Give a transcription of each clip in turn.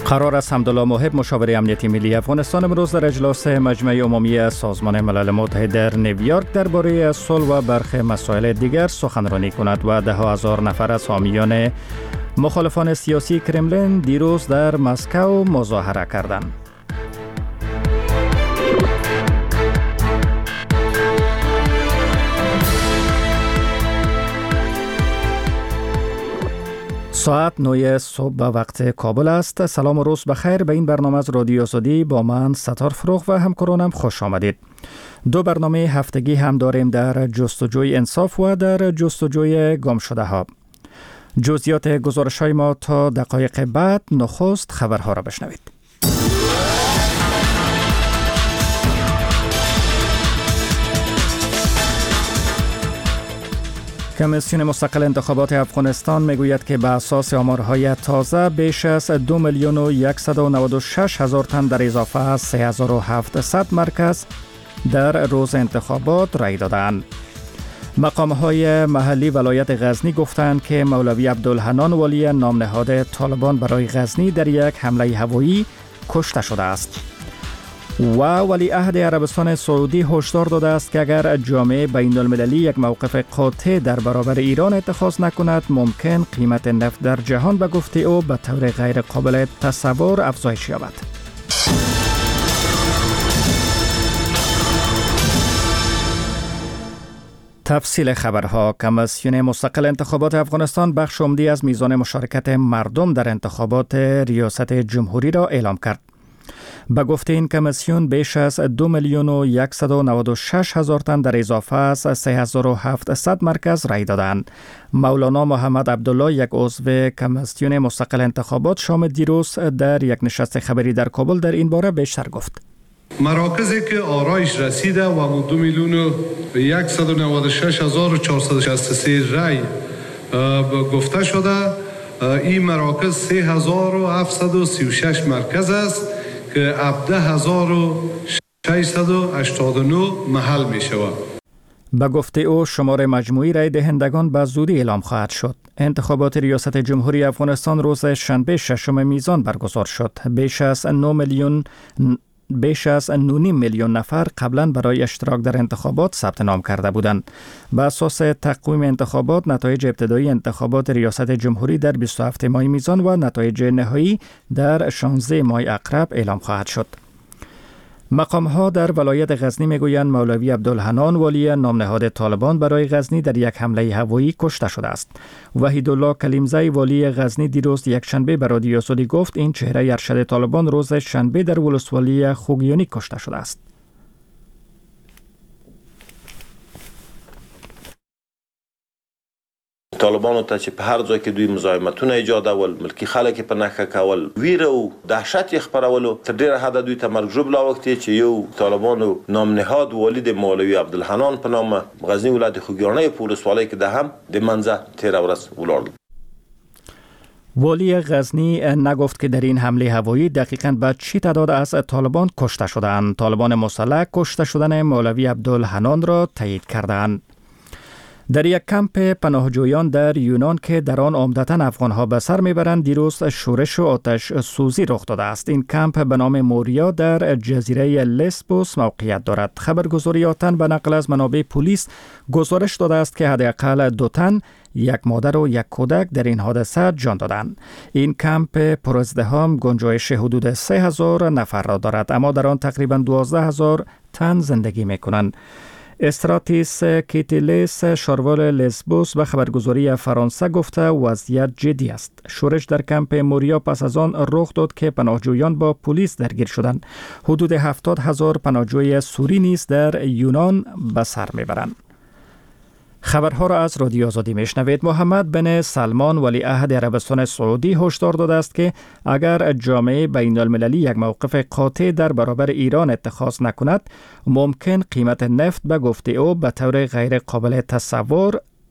قرار است حمدالله موهب مشاور امنیتی ملی افغانستان امروز در اجلاس مجمع عمومی سازمان ملل متحد در نیویورک درباره صلح و برخی مسائل دیگر سخنرانی کند و ده هزار نفر از حامیان مخالفان سیاسی کرملین دیروز در مسکو مظاهره کردند. ساعت 9 صبح به وقت کابل است. سلام و روز بخیر. به این برنامه از رادیو آزادی با من ستار فروغ و همکارانم خوش آمدید. دو برنامه هفتگی هم داریم در جستجوی انصاف و در جستجوی گم شده ها. جزئیات گزارش های ما تا دقایق بعد. نخست خبرها را بشنوید. کمیسیون مستقل انتخابات افغانستان میگوید که به اساس آمارهای تازه بیش از 2,196,000 تن در اضافه از 3,700 مرکز در روز انتخابات رای دادند. مقامهای محلی ولایت غزنی گفتند که مولوی عبدالحنان والی نام نهاد طالبان برای غزنی در یک حمله هوایی کشته شده است. و ولیعهد عربستان سعودی هشدار داده است که اگر جامعه بین المللی یک موقف قاطع در برابر ایران اتخاذ نکند ممکن قیمت نفت در جهان به گفته او به طور غیر قابل تصور افزایش یابد. تفصیل خبرها. کمیسیون مستقل انتخابات افغانستان بخش عمدی از میزان مشارکت مردم در انتخابات ریاست جمهوری را اعلام کرد. به گفته این کمیسیون بیش از 2,196,000 تن در اضافه از 3,700 مرکز رای دادند. مولانا محمد عبدالله یک عضو کمیسیون مستقل انتخابات شام دیروز در یک نشست خبری در کابل در این باره بیشتر گفت. مراکزی که آرایش رسیده و 2,196,463 رای گفته شده، این مراکز 3,736 مرکز است که 17,689 محل می شود. به گفته او شمار مجموعی رای دهندگان به زودی اعلام خواهد شد. انتخابات ریاست جمهوری افغانستان روز شنبه 6 میزان برگزار شد. بیش از 9.5 میلیون نفر قبلا برای اشتراک در انتخابات ثبت نام کرده بودند. به اساس تقویم انتخابات نتایج ابتدایی انتخابات ریاست جمهوری در 27 ماه میزان و نتایج نهایی در 16 ماه عقرب اعلام خواهد شد. مقام‌ها در ولایت غزنی میگویند مولوی عبدالحنان والی نام نهاد طالبان برای غزنی در یک حمله هوایی کشته شده است. وحیدالله کلیمزی والی غزنی دیروز یک شنبه به رادیو آزادی گفت این چهره ارشد طالبان روز شنبه در ولسوالی خوگیانی کشته شده است. طالبانو ته چې په هر ځای کې دوی مزاحمتونه ایجادول، ملکی خلک په نښه کول، ویره او دهشت یې خپرولو، تر ډیره حده دوی ته مرګ ژوبله اوښتې چې یو طالبانو نام نهاد والي د مولوي عبدالحنان په نامه غزني ولایت خوږیاڼۍ په ولسوالۍ کې د هم د منځه تېره ورځ ولاړل. والی غزنی نگفت که در این حمله هوایی دقیقاً به چی تعداد از طالبان کشته شدند. طالبان مسلح کشته شدن مولوی عبدالحنان را تایید کردند. در یک کمپ پناهجویان در یونان که در آن عمدتاً افغان‌ها به سر میبرند دیروز شورش و آتش سوزی رخ داده است. این کمپ به نام موریا در جزیره لسبوس موقعیت دارد. خبرگزاری آتن به نقل از منابع پلیس گزارش داده است که حداقل 2 تن، یک مادر و یک کودک در این حادثه جان دادند. این کمپ پرازدحام گنجایش حدود 3,000 نفر را دارد، اما در آن تقریباً 12,000 تن زندگی میکنند. استراتیس کیتیلیس شاروال لسبوس به خبرگزاری فرانسه گفته وضعیت جدی است. شورش در کمپ موریا پس از آن رخ داد که پناهجویان با پلیس درگیر شدند. حدود 70,000 پناهجوی سوری نیز در یونان به سر میبرند. خبرها را از رادیو آزادی میشنوید. محمد بن سلمان ولیعهد عربستان سعودی هشدار داده است که اگر جامعه بین المللی یک موقف قاطع در برابر ایران اتخاذ نکند ممکن قیمت نفت به گفته او به طور غیر قابل تصور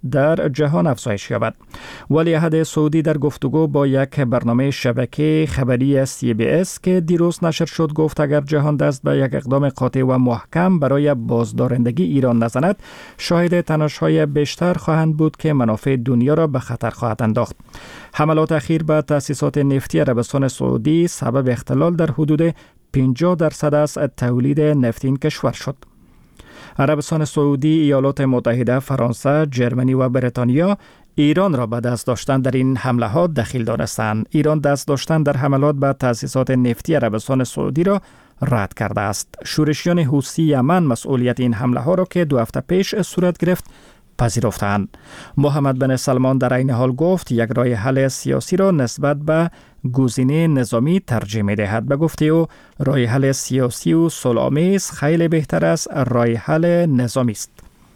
در جهان افزایش یابد. ولیعهد سعودی در گفتگو با یک برنامه شبکه خبری CBS که دیروز نشر شد گفت اگر جهان دست به یک اقدام قاطع و محکم برای بازدارندگی ایران نزند، شاهد تنش‌های بیشتر خواهند بود که منافع دنیا را به خطر خواهد انداخت. حملات اخیر به تأسیسات نفتی عربستان سعودی سبب اختلال در حدود 50% از تولید نفت این کشور شد. عربستان سعودی، ایالات متحده، فرانسه، جرمنی و بریتانیا ایران را به دست داشتن در این حمله ها دخیل دانستند. ایران دست داشتن در حملات به تأسیسات نفتی عربستان سعودی را رد کرده است. شورشیان حوثی یمن مسئولیت این حمله ها را که 2 هفته پیش صورت گرفت پذیرفتند. محمد بن سلمان در این حال گفت یک راه حل سیاسی را نسبت به گزینه نظامی ترجیح می‌دهد. به گفته او راه حل سیاسی و صلح‌آمیز خیلی بهتر از راه حل نظامی است.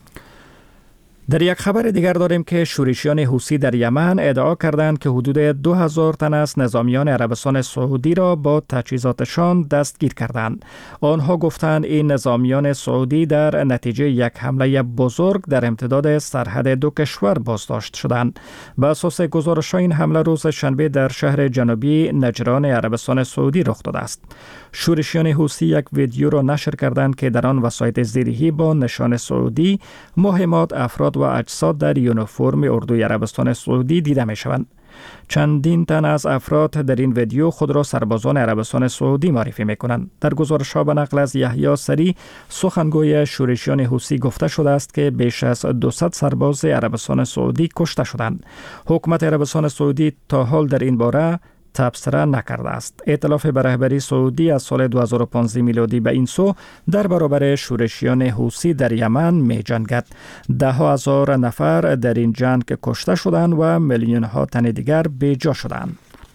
در یک خبر دیگر داریم که شورشیان حوثی در یمن ادعا کردند که حدود 2000 تن از نظامیان عربستان سعودی را با تجهیزاتشان دستگیر کردند. آنها گفتند این نظامیان سعودی در نتیجه یک حمله بزرگ در امتداد سرحد 2 کشور بازداشت شدند. بر اساس گزارش این حمله روز شنبه در شهر جنوبی نجران عربستان سعودی رخ داده است. شورشیان حوثی یک ویدیو را نشر کردند که در آن وسایط زیرهی با نشان سعودی، مهمات، افراد و اجساد در یونیفرم اردوی عربستان سعودی دیده می شوند. چندین تن از افراد در این ویدیو خود را سربازان عربستان سعودی معرفی می کنند. در گزارش‌ها به نقل از یحیی سری، سخنگوی شورشیان حوثی، گفته شده است که بیش از 200 سرباز عربستان سعودی کشته شدند. حکومت عربستان سعودی تا حال در این باره تبصره نکرده است. ائتلاف به رهبری سعودی از سال 2015 میلادی به این سو در برابر شورشیان حوثی در یمن می جنگد. 10,000 نفر در این جنگ کشته شدند و میلیون ها تن دیگر بیجا شدند.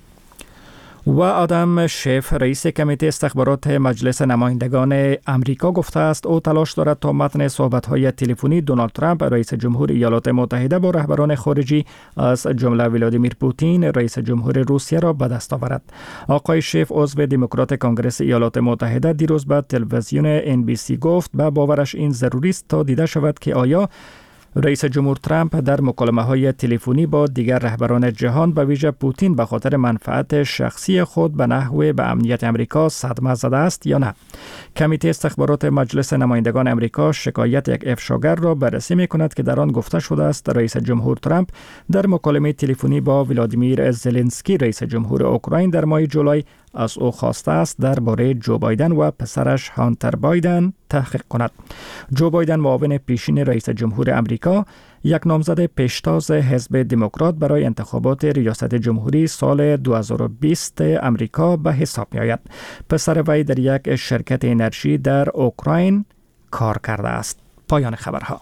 و آدم شیف، رئیس کمیته استخبارات مجلس نمایندگان امریکا، گفته است او تلاش دارد تا متن صحبت‌های تلفنی دونالد ترامپ رئیس جمهور ایالات متحده با رهبران خارجی از جمله ولادیمیر پوتین رئیس جمهور روسیه را به دست آورد. آقای شیف عضو دموکرات کنگره ایالات متحده دیروز به تلویزیون NBC گفت به باورش این ضروری است تا دیده شود که آیا رئیس جمهور ترامپ در مکالمه‌های تلفنی با دیگر رهبران جهان به ویژه پوتین به خاطر منفعت شخصی خود به نحو به امنیت امریکا صدمه زده است یا نه. کمیته استخبارات مجلس نمایندگان امریکا شکایت یک افشاگر را بررسی می‌کند که در آن گفته شده است رئیس جمهور ترامپ در مکالمه تلفنی با ولادیمیر زلنسکی رئیس جمهور اوکراین در ماه جولای از او خواسته است درباره جو بایدن و پسرش هانتر بایدن تحقیق کند. جو بایدن معاون پیشین رئیس جمهور امریکا، یک نامزد پیشتاز حزب دموکرات برای انتخابات ریاست جمهوری سال 2020 امریکا به حساب می آید. پسر وی در یک شرکت انرژی در اوکراین کار کرده است. پایان خبرها.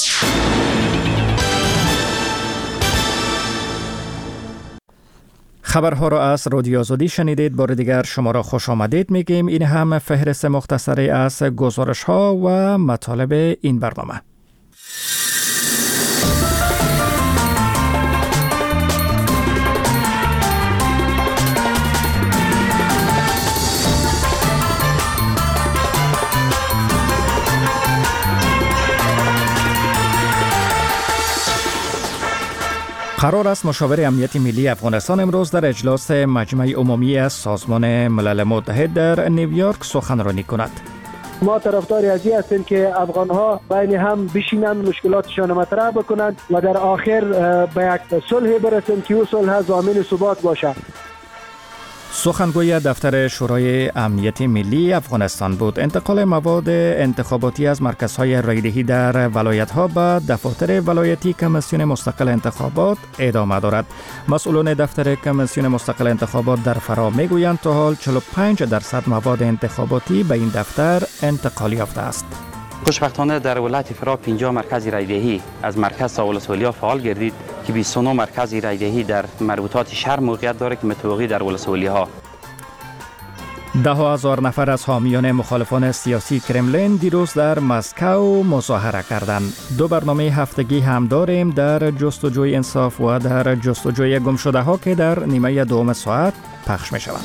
خبرها را از رادیو آزادی شنیدید. بار دیگر شما را خوش آمدید میگیم. این هم فهرست مختصری از گزارش ها و مطالب این برنامه. قرار است مشاور امنیت ملی افغانستان امروز در اجلاس مجمع عمومی از سازمان ملل متحد در نیویورک سخنرانی کند. ما طرفدار از این هستیم که افغان‌ها بین هم بشینند، مشکلاتشان مطرح بکنند و در آخر به یک صلح برسیم که او صلح ضامن ثبات باشد. سخنگوی دفتر شورای امنیت ملی افغانستان بود. انتقال مواد انتخاباتی از مرکزهای رایدهی در ولایت‌ها به دفاتر ولایتی کمیسیون مستقل انتخابات ادامه دارد. مسئولان دفتر کمیسیون مستقل انتخابات در فرا میگویند تا حال 45% مواد انتخاباتی به این دفتر انتقال یافته است. خوشبختانه در ولایت فرا 50 مرکز رایدهی از مرکز تا ولسوالی‌ها فعال گردید که 29 مرکز رایدهی در مربوطات شهر موقعیت دارد که متوقی در ولسوالی‌ها. 10,000 نفر از حامیان مخالفان سیاسی کرملین دیروز در مسکو مظاهره کردند. 2 برنامه هفتگی هم داریم در جستجوی انصاف و در جستجوی گمشده‌ها که در نیمه دوم ساعت پخش می‌شوند.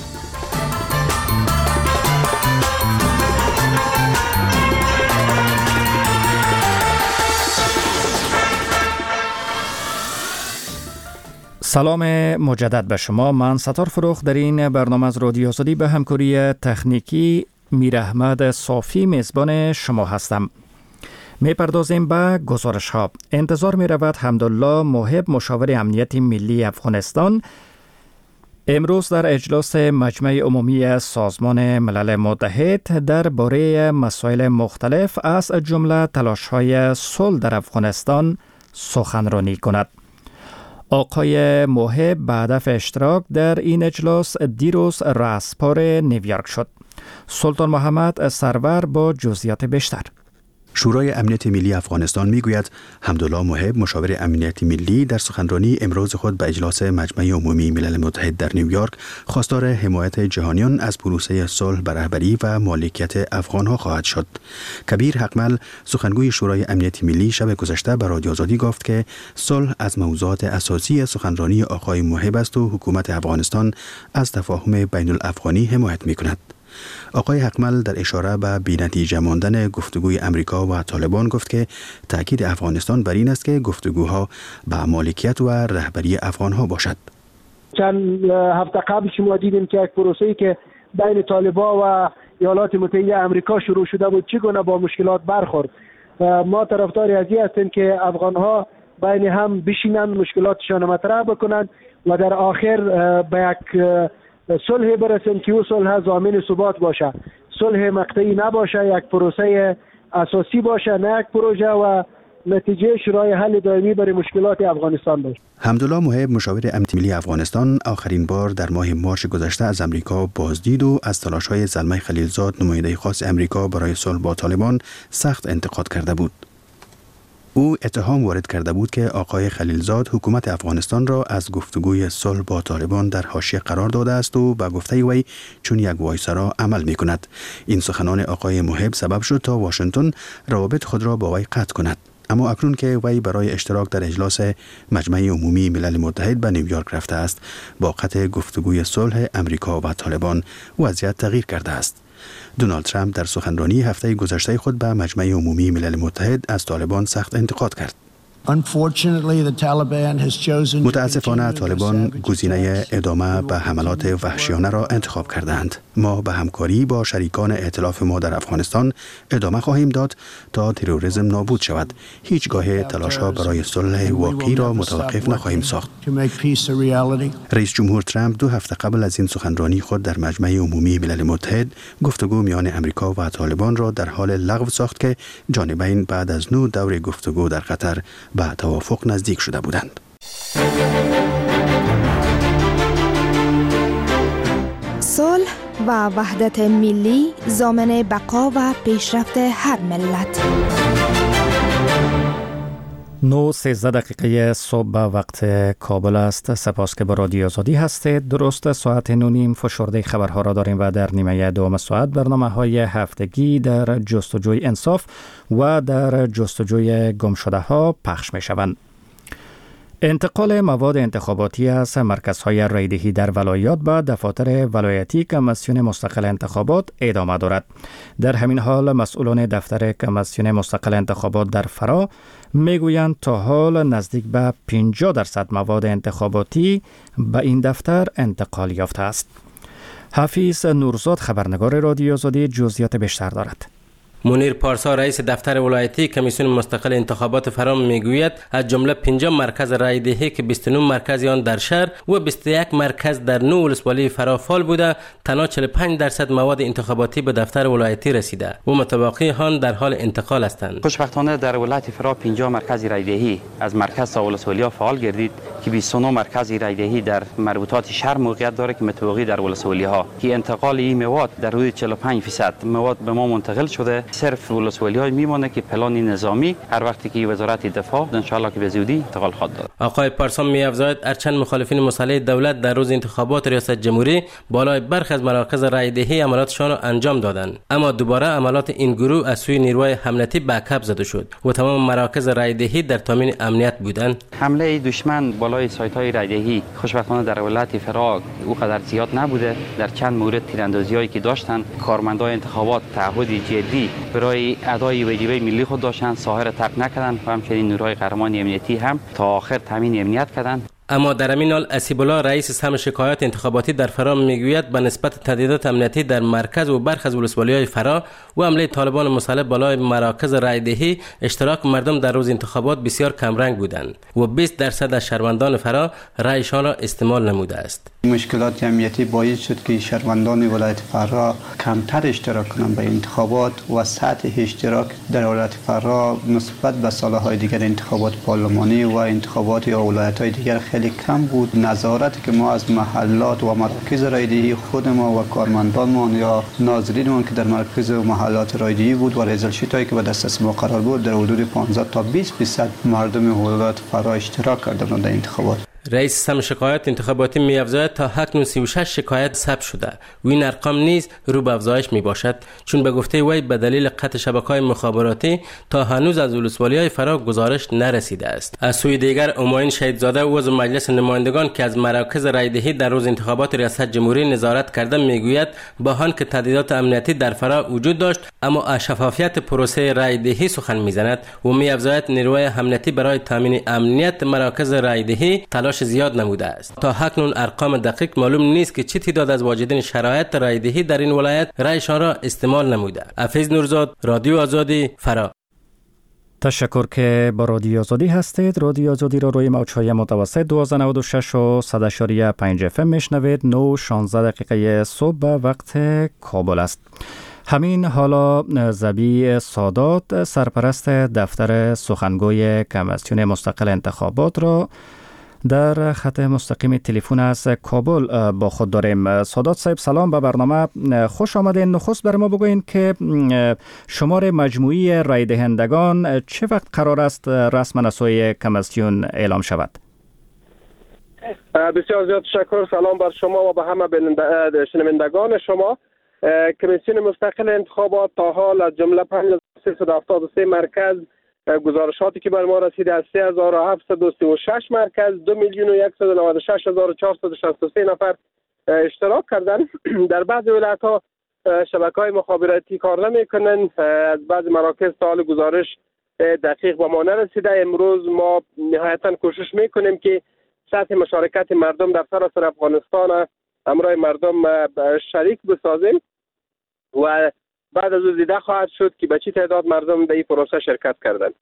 سلام مجدد به شما. من ستار فروخ در این برنامه از رادیو آزادی به همکاری تکنیکی میر احمد صافی میزبان شما هستم. میپردازیم به گزارش ها. انتظار می رود حمدالله محب مشاور امنیت ملی افغانستان امروز در اجلاس مجمع عمومی سازمان ملل متحد درباره مسائل مختلف از جمله تلاش‌های صلح در افغانستان سخنرانی کند. آقای محب به هدف اشتراک در این اجلاس دیروز رأسپار نیویورک شد. سلطان محمد سرور با جزئیات بیشتر. شورای امنیت ملی افغانستان میگوید حمدالله محب مشاور امنیت ملی در سخنرانی امروز خود به اجلاس مجمع عمومی ملل متحد در نیویورک خواستار حمایت جهانیان از پروسه صلح به رهبری و مالکیت افغانها خواهد شد. کبیر حقمل سخنگوی شورای امنیت ملی شب گذشته به رادیو آزادی گفت که صلح از موضوعات اساسی سخنرانی آقای محب است و حکومت افغانستان از تفاهم بین الافغانی حمایت میکند. آقای حقمل در اشاره به بی‌نتیجه ماندن گفتگوی امریکا و طالبان گفت که تاکید افغانستان بر این است که گفتگوها به مالکیت و رهبری افغانها باشد. چند هفته قبل شما دیدیم که یک پروسه‌ای که بین طالبان و ایالات متحده آمریکا شروع شده بود چگونه با مشکلات برخورد. ما طرفدار از این هستیم که افغانها بین هم بشینن، مشکلاتشان مطرح بکنند و در آخر به یک صلح برسیم که او صلح ضامن ثبات باشه، صلح مقطعی نباشه، یک پروسه اساسی باشه، نه یک پروژه و نتیجه راه حل دائمی برای مشکلات افغانستان باشه. حمدالله محب مشاور امنیت ملی افغانستان آخرین بار در ماه مارس گذشته از امریکا بازدید و از تلاش‌های زلمه خلیلزاد نماینده خاص امریکا برای صلح با طالبان سخت انتقاد کرده بود. او اتهام وارد کرده بود که آقای خلیلزاد حکومت افغانستان را از گفتگوی صلح با طالبان در حاشیه قرار داده است و به گفته وی چون یک وایسرا عمل می کند. این سخنان آقای محب سبب شد تا واشنگتن روابط خود را با وی قطع کند. اما اکنون که وی برای اشتراک در اجلاس مجمع عمومی ملل متحد به نیویورک رفته است، با قطع گفتگوی صلح امریکا و طالبان وضعیت تغییر کرده است. دونالد ترامپ در سخنرانی هفته گذشته خود به مجمع عمومی ملل متحد از طالبان سخت انتقاد کرد. متاسفانه طالبان گزینه ادامه به حملات وحشیانه را انتخاب کردند. ما به همکاری با شریکان ائتلاف ما در افغانستان ادامه خواهیم داد تا تروریسم نابود شود. هیچگاه تلاش‌ها برای صلح واقعی را متوقف نخواهیم ساخت. رئیس جمهور ترامپ 2 هفته قبل از این سخنرانی خود در مجمع عمومی ملل متحد گفتگو میان امریکا و طالبان را در حال لغو ساخت که جانبین بعد از 9 دور گفتگو در قطر به توافق نزدیک شده بودند. صلح و وحدت ملی ضامن بقا و پیشرفت هر ملت. 9:13 دقیقه صبح به وقت کابل است. سپاس که با رادیو آزادی هستید. درست ساعت 9:30 فشرده خبرها را داریم و در نیمه دوم ساعت برنامه‌های هفتگی در جستجوی انصاف و در جستجوی گمشده ها پخش می شوند. انتقال مواد انتخاباتی از مرکزهای رایدهی در ولایات به دفاتر ولایتی کمیسیون مستقل انتخابات ادامه دارد. در همین حال مسئولان دفتر کمیسیون مستقل انتخابات در فرا میگویند تا حال نزدیک به 50% مواد انتخاباتی به این دفتر انتقال یافته است. حفیظ نورزاد خبرنگار رادیو آزادی جزئیات بیشتر دارد. منیر پارسا رئیس دفتر ولایتی کمیسیون مستقل انتخابات فرام میگوید از جمله 50 مرکز رایدهی که 29 مرکز آن در شهر و 21 مرکز در 9 ولسوالی فرا فعال بوده، تنها 45% مواد انتخاباتی به دفتر ولایتی رسیده و متبقی آن در حال انتقال هستند. خوشبختانه در ولایت فرا 50 مرکز رایدهی از مرکز تا ولسوالی فعال گردید که 29 مرکز رایدهی در مربوطات شهر موقعیت داره که متوقی در ولسوالی ها که انتقال این مواد در حدود 45% مواد به ما منتقل شده. صرف ولسوالی های میمونه که پلان نظامی هر وقتی که وزارت دفاع ان شاء الله که به زودی انتقال خواهد داد. آقای پارسا می‌افزاید هرچند مخالفین مسلح دولت در روز انتخابات ریاست جمهوری بالای برخی از مراکز رایدهی عملیاتشان را انجام دادند، اما دوباره عملیات این گروه از سوی نیروهای امنیتی به عقب زده شد و تمام مراکز رایدهی در تامین امنیت بودند. حمله دشمن بالای سایت‌های رایدهی خوشبختانه در ولایت فرا او قدر زیاد نبوده. در چند مورد تیراندازی‌هایی که داشتند کارمندان انتخابات تعهد جدی برای ادای واجبه ملی خود داشتند، ساحر ترک نکردند و همچنین نیروهای قهرمان امنیتی هم تا آخر تامین امنیت کردند. اما در همین حال اسیب الله رئیس سهم شکایات انتخاباتی در فرا میگوید به نسبت تهدیدات امنیتی در مرکز و برخی از ولسوالی‌های فرا و حمله طالبان مسلح بالای مراکز رایدهی اشتراک مردم در روز انتخابات بسیار کمرنگ بودند و 20% از شهروندان فرا رأیشان را استعمال نموده است. مشکلات امنیتی باعث شد که شهروندان ولایت فرا کمتر اشتراک کنند به انتخابات و سطح اشتراک در ولایت فرا نسبت به سالهای دیگر انتخابات پارلمانی و انتخابات یا ولایت‌های دیگر خیلی کم بود. نظارت که ما از محلات و مراکز رایدهی خود ما و کارمندانمان یا ناظرینمان که در مراکز و محلات رایدهی بود و ریزل شیتایی که به دسترس ما قرار بود در حدود 15 تا 20% مردم ولایت فرا اشتراک کردند در انتخابات. رئیس سهم شکایات انتخاباتی می‌افزاید تا اکنون 36 شکایت ثبت شده و این ارقام نیز رو به افزایش میباشد، چون به گفته وی به دلیل قطع شبکه‌های مخابراتی تا هنوز از ولسوالی‌های فرا گزارش نرسیده است. از سوی دیگر اماین شهیدزاده عضو مجلس نمایندگان که از مراکز رایدهی در روز انتخابات ریاست جمهوری نظارت کرده میگوید با آنکه تهدیدات امنیتی در فرا وجود داشت اما از شفافیت پروسه رایدهی سخن میزند و می‌افزاید نیروی امنیتی برای تامین امنیت مراکز رایدهی زیاد نموده است. تا اکنون ارقام دقیق معلوم نیست که چه تعداد از واجدین شرایط رایدهی در این ولایت رایشان را استعمال نموده. حفیظ نورزاد، رادیو آزادی، فرا. تشکر که با رادیو آزادی هستید. رادیو آزادی را روی موج‌های متوسط 1296 و 100.5 FM میشنوید. 9:16 صبح به وقت کابل است. همین حالا زبی سادات سرپرست دفتر سخنگوی کمیسیون مستقل انتخابات را در خط مستقیم تلفن از کابل با خود داریم. سادات صاحب سلام، به برنامه خوش آمدین. نخست بر ما بگوین که شمار مجموعی رای دهندگان چه وقت قرار است رسما از سوی کمیسیون اعلام شود؟ بسیار زیاد تشکر. سلام بر شما و به همه شنوندگان شما. کمیسیون مستقل انتخابات تا حال از جمله 5373 مرکز گزارشاتی که بر ما رسیده از 3736 مرکز 2,196,463 نفر اشتراک کردن. در بعض ولایت‌ها شبکه‌های مخابراتی کار نمی‌کنند. از بعض مراکز تا حال گزارش دقیق به ما نرسیده. امروز ما نهایتاً کوشش می‌کنیم که سطح مشارکت مردم در سراسر افغانستان همراه مردم شریک بسازیم و بعد از دیده خواهد شد که به چه تعداد مردم در این پروسه شرکت کردند.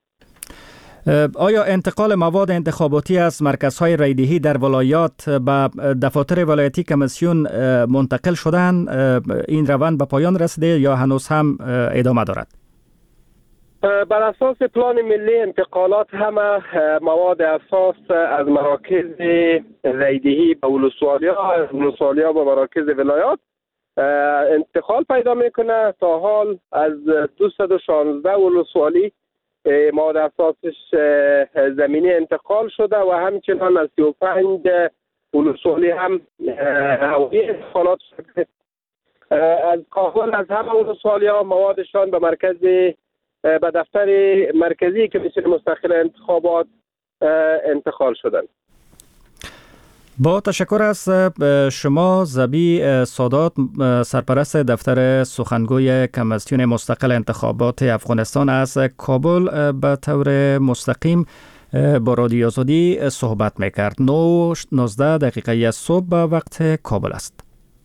آیا انتقال مواد انتخاباتی از مرکزهای رایدهی در ولایات به دفاتر ولایتی کمیسیون منتقل شدن، این روند به پایان رسیده یا هنوز هم ادامه دارد؟ بر اساس پلان ملی انتقالات همه مواد اساس از مراکز رایدهی به ولسوالی‌ها به مراکز ولایات انتقال پیدا میکنه. تا حال از 216 ولسوالی مواد اساسش زمینی انتقال شده و همچنان از 35 ولسوالی هم هوایی انتقالات شده. از کابل از همه ولسوالی‌ها موادشان به به دفتر مرکزی کمیسیون مستقل انتخابات انتقال شدند. با تشکر از شما زبی سادات سرپرست دفتر سخنگوی کمیسیون مستقل انتخابات افغانستان از کابل به طور مستقیم با رادیو آزادی صحبت میکرد. 9:19 صبح به وقت کابل است.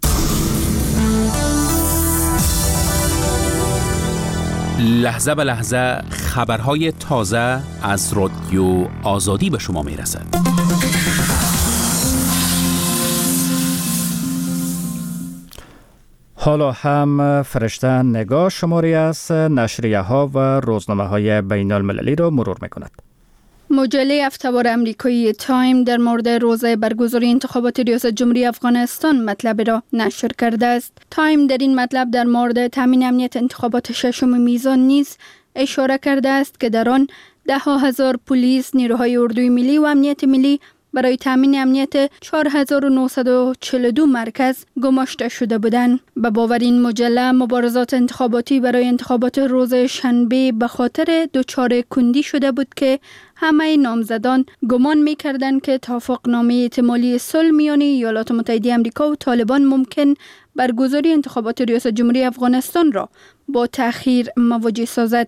لحظه به لحظه خبرهای تازه از رادیو آزادی به شما میرسد. حالا هم فرشته نگاه شماری از نشریه ها و روزنامه های بین المللی را مرور میکند. مجله هفته‌وار امریکایی تایم در مورد روزه برگزاری انتخابات ریاست جمهوری افغانستان مطلب را نشر کرده است. تایم در این مطلب در مورد تامین امنیت انتخابات ششم میزان نیز اشاره کرده است که در آن 10,000 پلیس، نیروهای اردوی ملی و امنیت ملی برای تامین امنیت 4942 مرکز گماشته شده بودند. به باور این مجله مبارزات انتخاباتی برای انتخابات روز شنبه به خاطر دچار کندی شده بود که همه نامزدان گمان می‌کردند که توافقنامه احتمالی صلح میان ایالات متحده آمریکا و طالبان ممکن برگزاری انتخابات ریاست جمهوری افغانستان را با تأخیر مواجه سازد.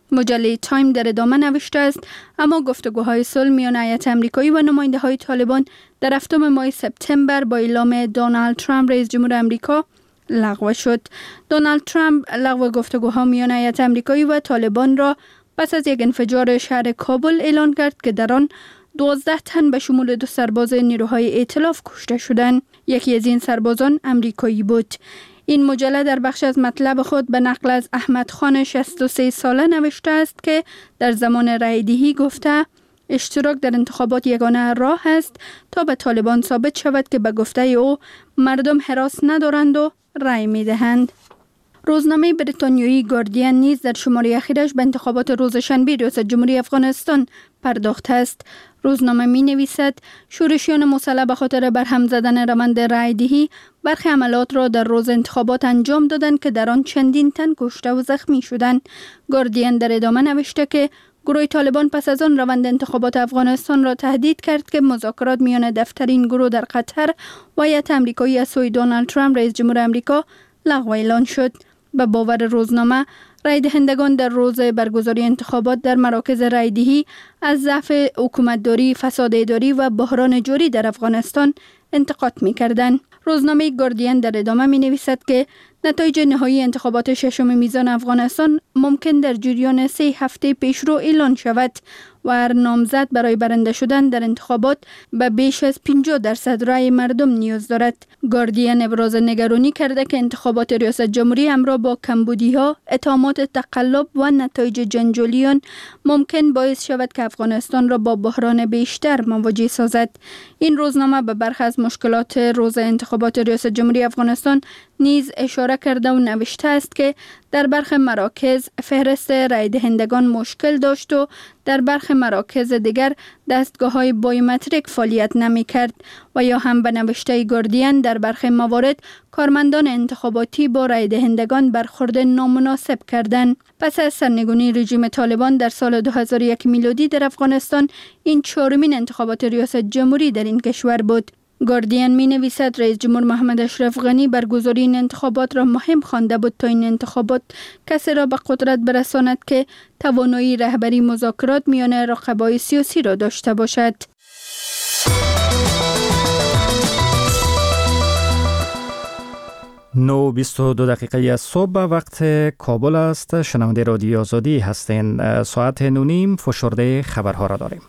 مجله تایم در ادامه نوشته است اما گفتگوهای صلح میان هیئت آمریکایی و نماینده های طالبان در 7 ماه سپتامبر با اعلام دونالد ترامپ رئیس جمهور آمریکا لغو شد. دونالد ترامپ لغو گفتگوها میان هیئت آمریکایی و طالبان را پس از یک انفجار شهر کابل اعلان کرد که در آن 12 تن به شمول 2 سرباز نیروهای ائتلاف کشته شدند. یکی از این سربازان آمریکایی بود. این مجله در بخش از مطلب خود به نقل از احمد خان 63 ساله نوشته است که در زمان رایدهی گفته اشتراک در انتخابات یگانه راه است تا به طالبان ثابت شود که به گفته او مردم هراس ندارند و رای می دهند. روزنامه بریتانیایی گاردین نیز در شماره اخیرش به انتخابات روز شنبه ریاست جمهوری افغانستان پرداخته است. روزنامه می نویسد شورشیان مسلح به خاطر برهم زدن روند رایدهی برخی عملات را در روز انتخابات انجام دادند که در آن چندین تن کشته و زخمی شدند. گاردین در ادامه نوشته که گروه طالبان پس از آن روند انتخابات افغانستان را تهدید کرد که مذاکرات میان دفترین گروه در قطر و هیئت آمریکایی از سوی دونالد ترامپ رئیس جمهور آمریکا لغو اعلان شد. به باور روزنامه رای دهندگان در روز برگزاری انتخابات در مراکز رایدهی از ضعف حکومتداری، فساد اداری و بحران جاری در افغانستان انتقاد می‌کردند. روزنامه گاردین در ادامه می‌نویسد که نتایج نهایی انتخابات ششم میزان افغانستان ممکن در جریان 3 هفته پیشرو اعلان شود و هر نامزد برای برنده شدن در انتخابات به بیش از 50% رای مردم نیاز دارد. گاردین ابراز نگرانی کرده که انتخابات ریاست جمهوری همراه با کمبودی‌ها، اتهامات تقلب و نتایج جنجالیان ممکن باعث شود که افغانستان را با بحران بیشتر مواجه سازد. این روزنامه به برخی از مشکلات روز انتخابات ریاست جمهوری افغانستان نیز اشاره کرده و نوشته است که در برخی مراکز فهرست رای دهندگان مشکل داشت و در برخی مراکز دیگر دستگاه‌های بایومتریک فعالیت نمی‌کرد و یا هم به نوشته گاردین در برخی موارد کارمندان انتخاباتی با رای دهندگان برخورد نامناسب کردند. پس از سرنگونی رژیم طالبان در سال 2001 میلادی در افغانستان این 4مین انتخابات ریاست جمهوری در این کشور بود. گاردین می نویسد رئیس جمهور محمد اشرف غنی برگزاری این انتخابات را مهم خوانده بود تا این انتخابات کسی را به قدرت برساند که توانایی رهبری مذاکرات میان رقبای سیاسی را داشته باشد. 9:22 صبح وقت کابل است. شنونده رادیو آزادی هستین. ساعت 9:30 فشرده خبرها را داریم.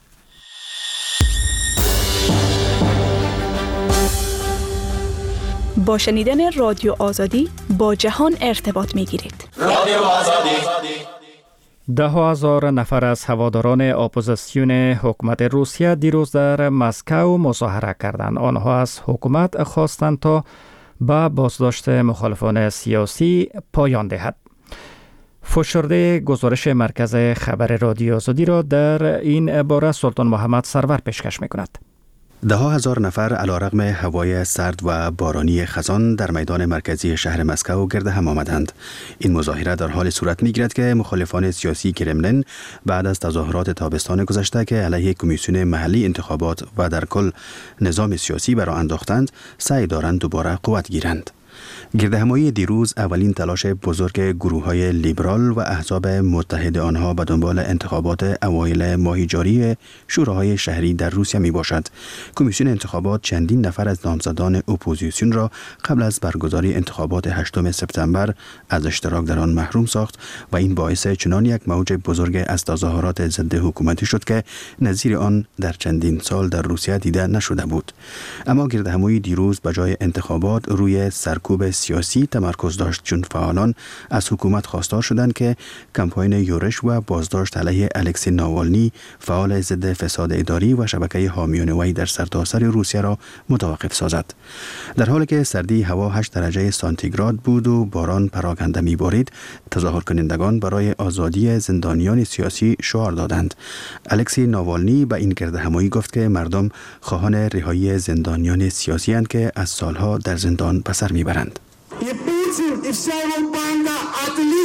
با شنیدن رادیو آزادی با جهان ارتباط می گیرید. رادیو آزادی. 10,000 نفر از هواداران اپوزیسیون حکومت روسیه دیروز در مسکو مظاهره کردند. آنها از حکومت خواستند تا به بازداشت مخالفان سیاسی پایان دهد. فشرده گزارش مرکز خبر رادیو آزادی را در این باره سلطان محمد سرور پیشکش می‌کند. 10,000 نفر علیرغم هوای سرد و بارانی خزان در میدان مرکزی شهر مسکو گرد هم آمدند. این مظاهره در حال صورت می‌گیرد که مخالفان سیاسی کرملین بعد از تظاهرات تابستان گذشته که علیه کمیسیون محلی انتخابات و در کل نظام سیاسی برآ انداختند، سعی دارند دوباره قوت گیرند. گردهمایی دیروز اولین تلاش بزرگ گروه‌های لیبرال و احزاب متحد آنها به دنبال انتخابات اوایل ماه جاری شوراهای شهری در روسیه می باشد. کمیسیون انتخابات چندین نفر از نامزدان اپوزیسیون را قبل از برگزاری انتخابات 8 سپتامبر از اشتراک در آن محروم ساخت و این باعث چنان یک موج بزرگ از تظاهرات ضد حکومتی شد که نظیر آن در چندین سال در روسیه دیده نشده بود. اما گردهمایی دیروز به جای انتخابات روی سرکوب سیاسی تمرکز داشت، چون فعالان از حکومت خواستار شدند که کمپاین یورش و بازداشت علیه الکسی ناوالنی، فعال ضد فساد اداری و شبکه حامیان وی در سرتاسر روسیه را متوقف سازد. در حالی که سردی هوا 8 درجه سانتیگراد بود و باران پراکنده می‌بارید، تظاهر کنندگان برای آزادی زندانیان سیاسی شعار دادند. الکسی ناوالنی به این گردهمایی گفت که مردم خواهان رهایی زندانیان سیاسی اند که از سالها در زندان به سر میبرند.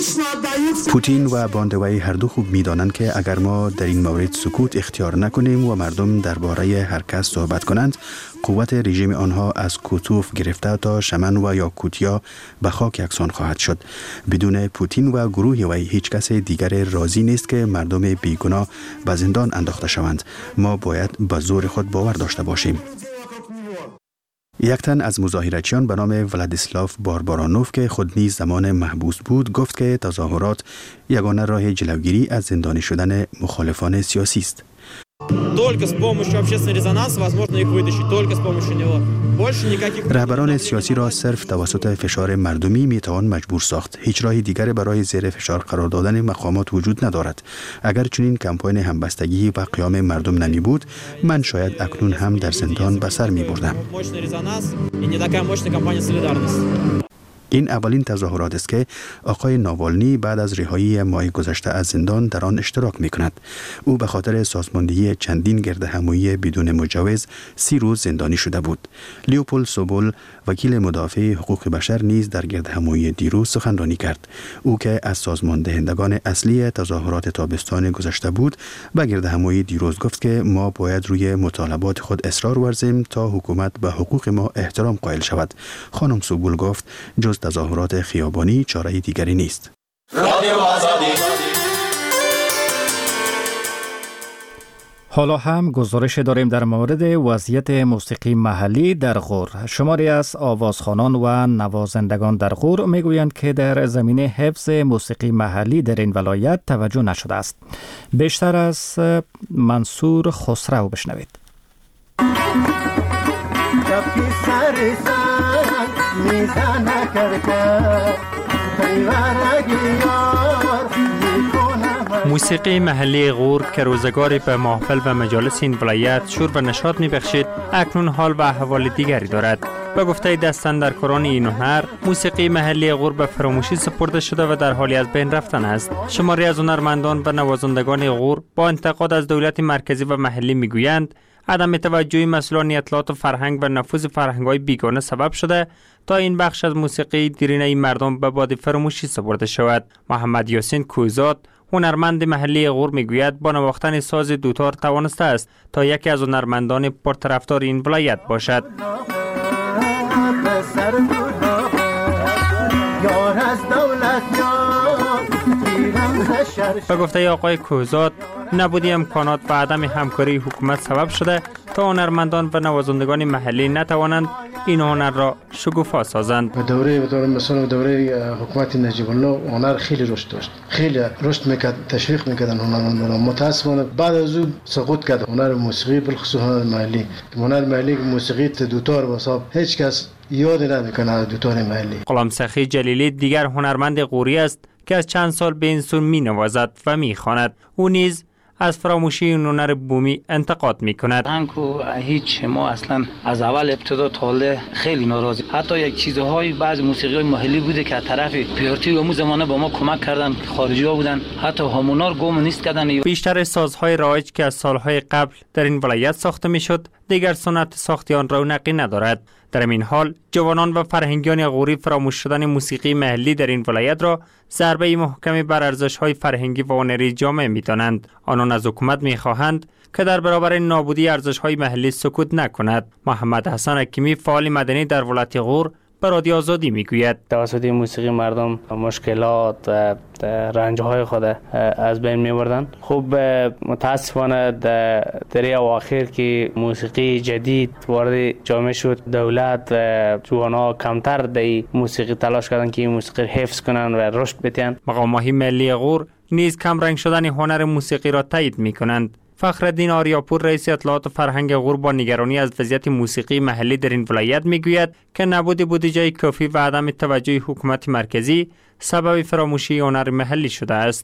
پوتین و باندوی هر دو خوب می‌دانند که اگر ما در این مورد سکوت اختیار نکنیم و مردم درباره هر کس صحبت کنند، قوت رژیم آنها از کوتوف گرفته تا شمن و یاکوتیا به خاک یکسان خواهد شد. بدون پوتین و گروه وی هیچ کس دیگر راضی نیست که مردم بیگناه به زندان انداخته شوند. ما باید به زور خود باور داشته باشیم. یک تن از مظاهرچیان به نام ولادیسلاف باربارانوف که خود نیز زمان محبوس بود گفت که تظاهرات یگانه راه جلوگیری از زندانی شدن مخالفان سیاسی است. رهبران سیاسی را صرف توسط فشار مردمی میتوان مجبور ساخت. هیچ راه دیگری برای زیر فشار قرار دادن مقامات وجود ندارد. اگر چنین کمپاین همبستگی و قیام مردم نمی بود، من شاید اکنون هم در زندان به سر می بردم. این اولین تظاهرات است که آقای ناوالنی بعد از رهایی ماه گذشته از زندان در آن اشتراک می کند. او به خاطر سازماندهی چندین گردهمایی بدون مجوز 30 روز زندانی شده بود. لیوپولد سوبول وکیل مدافع حقوق بشر نیز در گردهمایی دیروز سخنرانی کرد. او که از سازماندهندگان اصلی تظاهرات تابستان گذشته بود، به گردهمایی دیروز گفت که ما باید روی مطالبات خود اصرار ورزیم تا حکومت به حقوق ما احترام قائل شود. خانم سوبول گفت جز تظاهرات خیابانی چاره دیگری نیست. حالا هم گزارش داریم در مورد وضعیت موسیقی محلی در غور. شماری از آوازخوانان و نوازندگان در غور میگویند که در زمینه حفظ موسیقی محلی در این ولایت توجه نشده است. بیشتر از منصور خسرو بشنوید. موسیقی محلی غور که روزگاری به محفل و مجالس این ولایت شور و نشاط می‌بخشید، اکنون حال و احوال دیگری دارد. به گفته دستاندرکاران این هنر، موسیقی محلی غور به فراموشی سپرده شده و در حالی از بین رفتن است. شماری از هنرمندان و نوازندگان غور با انتقاد از دولت مرکزی و محلی میگویند عدم توجهی مسئولان اطلاعات و فرهنگ و نفوذ فرهنگ‌های بیگانه سبب شده تا این بخش از موسیقی دیرینه مردم به باد فراموشی سپرده شود. محمد یاسین کویزاد هنرمند محلی غور میگوید با نواختن ساز دوتار توانسته است تا یکی از هنرمندان پرطرفدار این ولایت باشد. به گفته آقای کوزاد، نبودی امکانات و عدم همکاری حکومت سبب شده تا هنرمندان و نوازندگان محلی نتوانند این هنر را شکوفا سازند. مثلا دوره حکومت نجیب الله هنر خیلی رشد داشت، خیلی رشد میکرد، تشویق میکردن هنرمندان. متاسفانه بعد از او سقوط کرد هنر موسیقی، بالخصوص هنر محلی. هنر محلی موسیقی دوتار واسه هیچ کس یاد نمیکنه دوتار محلی. غلامسخی جلیلی دیگر هنرمند غوری است که از چند سال به این سو می نوازد و می خواند. او نیز از فراموشی هنر بومی انتقاد می کند. انکو هیچ ما اصلا از اول ابتدا تا حالا خیلی ناراضی. حتی یک چیزهای بعض موسیقی محلی بوده که از طرف پیارتی و زمانه با ما کمک کردن، خارجی ها بودن، حتی همونار گم نیست کردن. بیشتر سازهای رایج که از سالهای قبل در این ولایت ساخته می شد دیگر سنت ساختی آن رونقی ندارد. در این حال جوانان و فرهنگیان غوری فراموش شدن موسیقی محلی در این ولایت را ضربه محکمی بر ارزش‌های فرهنگی و هنری جامعه می‌دانند. آنان از حکومت می‌خواهند که در برابر نابودی ارزش‌های محلی سکوت نکند. محمد حسن حکیمی فعال مدنی در ولایت غور به رادیو آزادی میگوید توسط موسیقی مردم مشکلات و رنج‌های خود از بین می‌بردند. خوب متاسفانه در اواخر که موسیقی جدید وارد جامعه شد، دولت و جوان‌ها کمتر در موسیقی تلاش کردند که این موسیقی حفظ کنند و رشد بدهند. مقام‌های ملی غور نیز کم رنگ شدن هنر موسیقی را تایید می‌کنند. فخرالدین آریاپور رئیس اطلاعات و فرهنگ غور با نگرانی از وضعیت موسیقی محلی در این ولایت میگوید که نبود بودجه کافی و عدم توجه حکومت مرکزی سبب فراموشی هنر محلی شده است.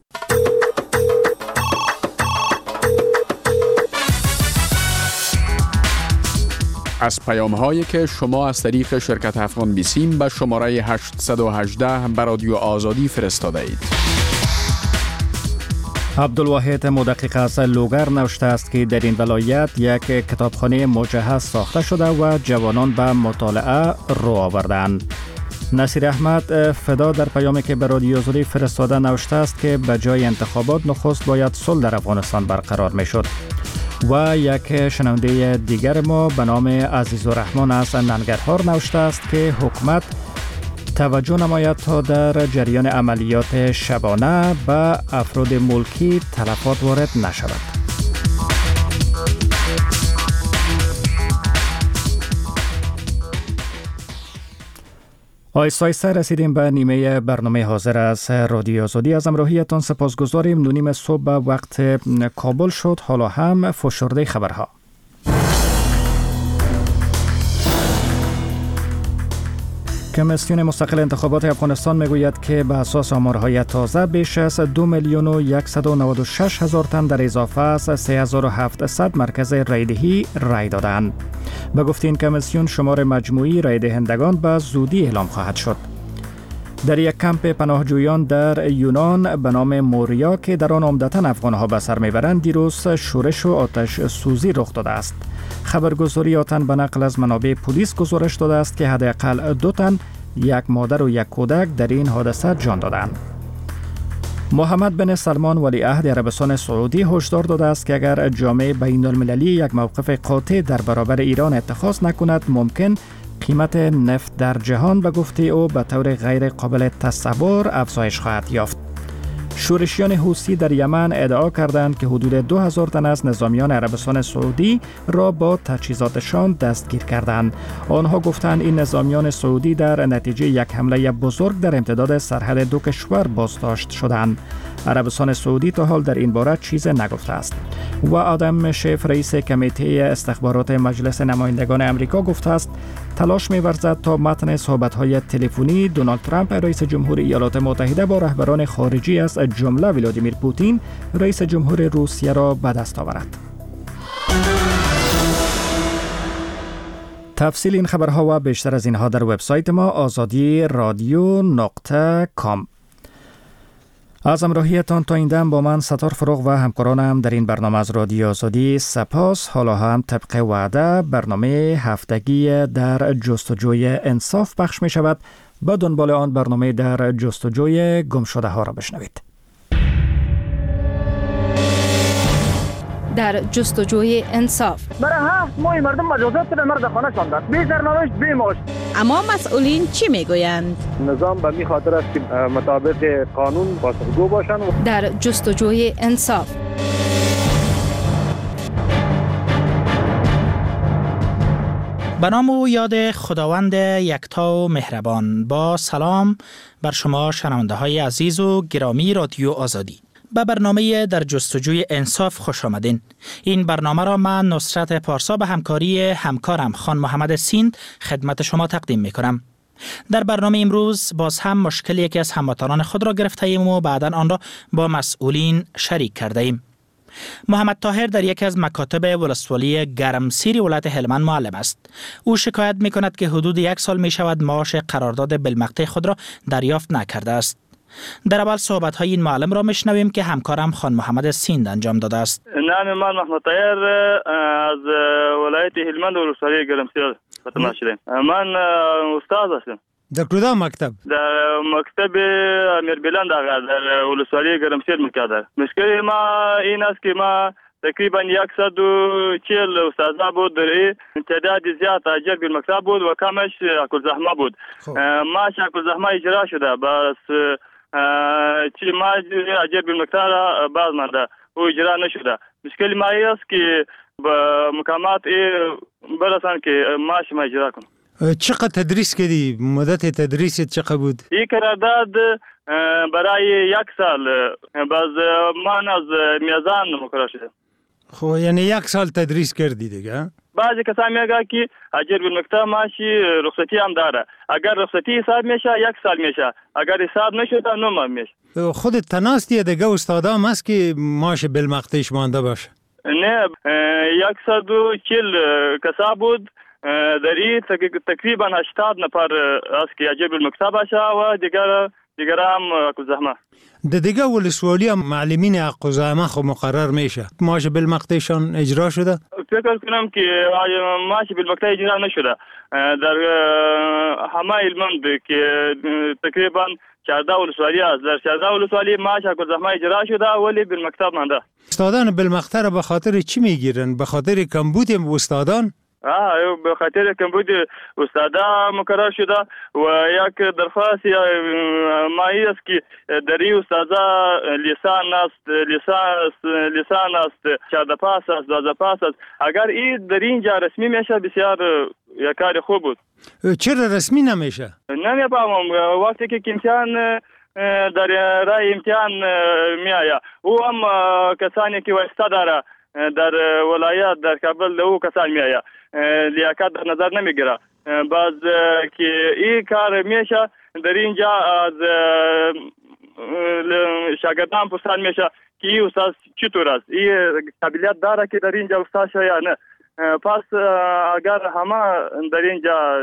از پیام‌هایی که شما از طریق شرکت افغان بیسیم به شماره 818 به رادیو آزادی فرستاده اید. عبدالواحد مدقق از لوگر نوشته است که در این ولایت یک کتابخانه مجهز ساخته شده و جوانان به مطالعه رو آوردند. نصیر احمد فدا در پیامی که به رادیو آزادی فرستاده نوشته است که به جای انتخابات نخست باید صلح در افغانستان برقرار می شد. و یک شنونده دیگر ما به نام عزیزالرحمن از ننگرهار نوشته است که حکومت توجه نماید تا در جریان عملیات شبانه به افراد ملکی تلفات وارد نشود. آیسته رسیدیم به نیمه برنامه حاضر از رادیو آزادی. از همراهیتان سپاسگزاریم. 9:30 صبح به وقت کابل شد. حالا هم فشرده خبرها. کمیسیون مستقل انتخابات افغانستان میگوید که به اساس آمارهای تازه بیش از 2,196,000 تن در اضافه از 3,700 مرکز رایدهی رای دادند. به گفته این کمیسیون شمار مجموعی رای دهندگان به زودی اعلام خواهد شد. در یک کمپ پناهجویان در یونان به نام موریا که در آن عمدتاً افغان‌ها به سر میبرند دیروز شورش و آتش سوزی رخ داده است. خبرگزاری آتن به نقل از منابع پلیس گزارش داده است که حداقل 2 تن، یک مادر و یک کودک در این حادثه جان دادند. محمد بن سلمان ولیعهد عربستان سعودی هشدار داده است که اگر جامعه بین المللی یک موقف قاطع در برابر ایران اتخاذ نکند ممکن قیمت نفت در جهان به گفته او به طور غیر قابل تصور افزایش خواهد یافت. شورشیان حوثی در یمن ادعا کردند که حدود 2000 تن از نظامیان عربستان سعودی را با تجهیزاتشان دستگیر کردند. آنها گفتند این نظامیان سعودی در نتیجه یک حمله بزرگ در امتداد سرحد دو کشور بازداشت شدند. عربستان سعودی تا حال در این باره چیز نگفته است. و آدم شیف رئیس کمیته استخبارات مجلس نمایندگان امریکا گفته است تلاش می‌ورزد تا متن صحبت‌های تلفنی دونالد ترامپ رئیس جمهور ایالات متحده با رهبران خارجی از جمله ولادیمیر پوتین رئیس جمهور روسیه را به دست آورد. تفصیل این خبرها و بیشتر از اینها در وبسایت ما azadi.radio.com. از همراهیتان تا این دم با من ستار فروغ و همکارانم در این برنامه از رادیو آزادی سپاس. حالا هم طبق وعده برنامه هفتگی در جستجوی انصاف پخش می شود. با دنبال آن برنامه در جستجوی گمشده ها را بشنوید. در جستجوی انصاف برای 7 ماه مردم مجازات به مرد خانه شاندن، بی سرنوشت بی معاش. اما مسئولین چی میگویند؟ نظام به می خاطر است که مطابق قانون پاسخگو باشند. در جستجوی انصاف به نام و یاد خداوند یکتا و مهربان. با سلام بر شما شنونده های عزیز و گرامی رادیو آزادی. به برنامه در جستجوی انصاف خوش آمدین. این برنامه را من نصرت پارسا به همکاری همکارم خان محمد سیند خدمت شما تقدیم می کنم. در برنامه امروز باز هم مشکل یکی از هموطنان خود را گرفته ایم و بعداً آن را با مسئولین شریک کرده ایم. محمد طاهر در یکی از مکاتب ولسوالی گرمسیر ولایت هلمند معلم است. او شکایت می کند که حدود 1 سال می شود معاش قرارداد بالمقطع خود را دریافت نکرده است. در اول صحبت های این معلم را میشنویم که همکارم خان محمد سیند انجام داده است. نام من محمد طاهر از ولایت هلمند ولسوالی گرمسیر متماشیدم. من استاد هستم. در کدام مکتب؟ در مکتب امیر بلند در ولسوالی گرمسیر میکردم. مشکل ما این است که ما تقریبا 140 استاذ بود، در تعداد زیاد اجر بالمکتب بود و کمش اکل زحمه بود. ما اکل زحمه اجرا شده بس چی ما اجر بالمکتب باز مانده و اجرا نشده. مشکل ما است که با مقامات برسان که ماش ما اجرا کنم. چقدر تدریس کردی؟ مدت تدریست چقدر بود؟ این قرارداد برای 1 سال باز من از میزان مقرر شده. خب یعنی 1 سال تدریس کردی دیگه؟ بعضی کسان میگه که اجر بالمکتب ماشی رخصتی هم داره. اگر رخصتی حساب میشه 1 سال میشه، اگر حساب نشده 9 ماه میشه. خودت تناستی دیگه استادا هم هست که ماش بالمقطعش مانده باشه؟ نه 140 کسا بود، در این تقریبا 80 نفر است که اجر بالمکتب باشه و دیگر هم اکو زحمه. دیگه ولسوالی هم معلمین اکو زحمه خو مقرر میشه. ماش بالمقطعشان اجرا شده؟ فکر کنم که معاش بالمقطع اجرا نشده در همه هلمند که تقریبا 14 ولسوالی است. در 14 ولسوالی معاش گذرنامه اجرا شده ولی بالمقطع مانده. استادان بالمقطع را به خاطر چی میگیرن؟ به خاطر کمبود استادان؟ به خاطر کمبود استادا مقرر شده و یک درخواست مایی است که در این استادا لیسان است 14 پاس است 12 پاس است. اگر این در اینجا رسمی میشه بسیار یک کار خوب بود. چرا رسمی نمیشه؟ نمیفهمم. وقتی که امتحان در رای امتحان میآید او هم کسانی که واسطه داره در ولایت در کابل او کسان میآید لیاقت در نظر نمیگیره. باز که این کار میشه در اینجا از شاگردان پرسان میشه که این استاد چطور است، این قابلیت داره که در اینجا استاد شه یا نه. پس اگر همه در اینجا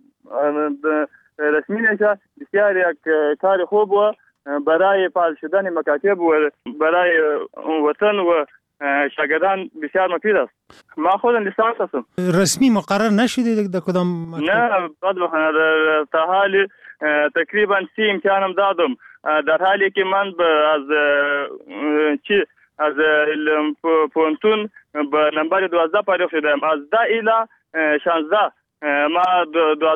رسمی میشه بسیار یک کار خوب و برای فعال شدن مکاتب و برای وطن و شاگردان بسیار مفید است. ما خودم لیسانس هستم. رسمی مقرر نشده در کدام؟ نه تا حالی تقریبا 3 امتحانم دادم در حالی که من از پونتون به نمبر 12 پایدار شدم. از 10 الی 16 ما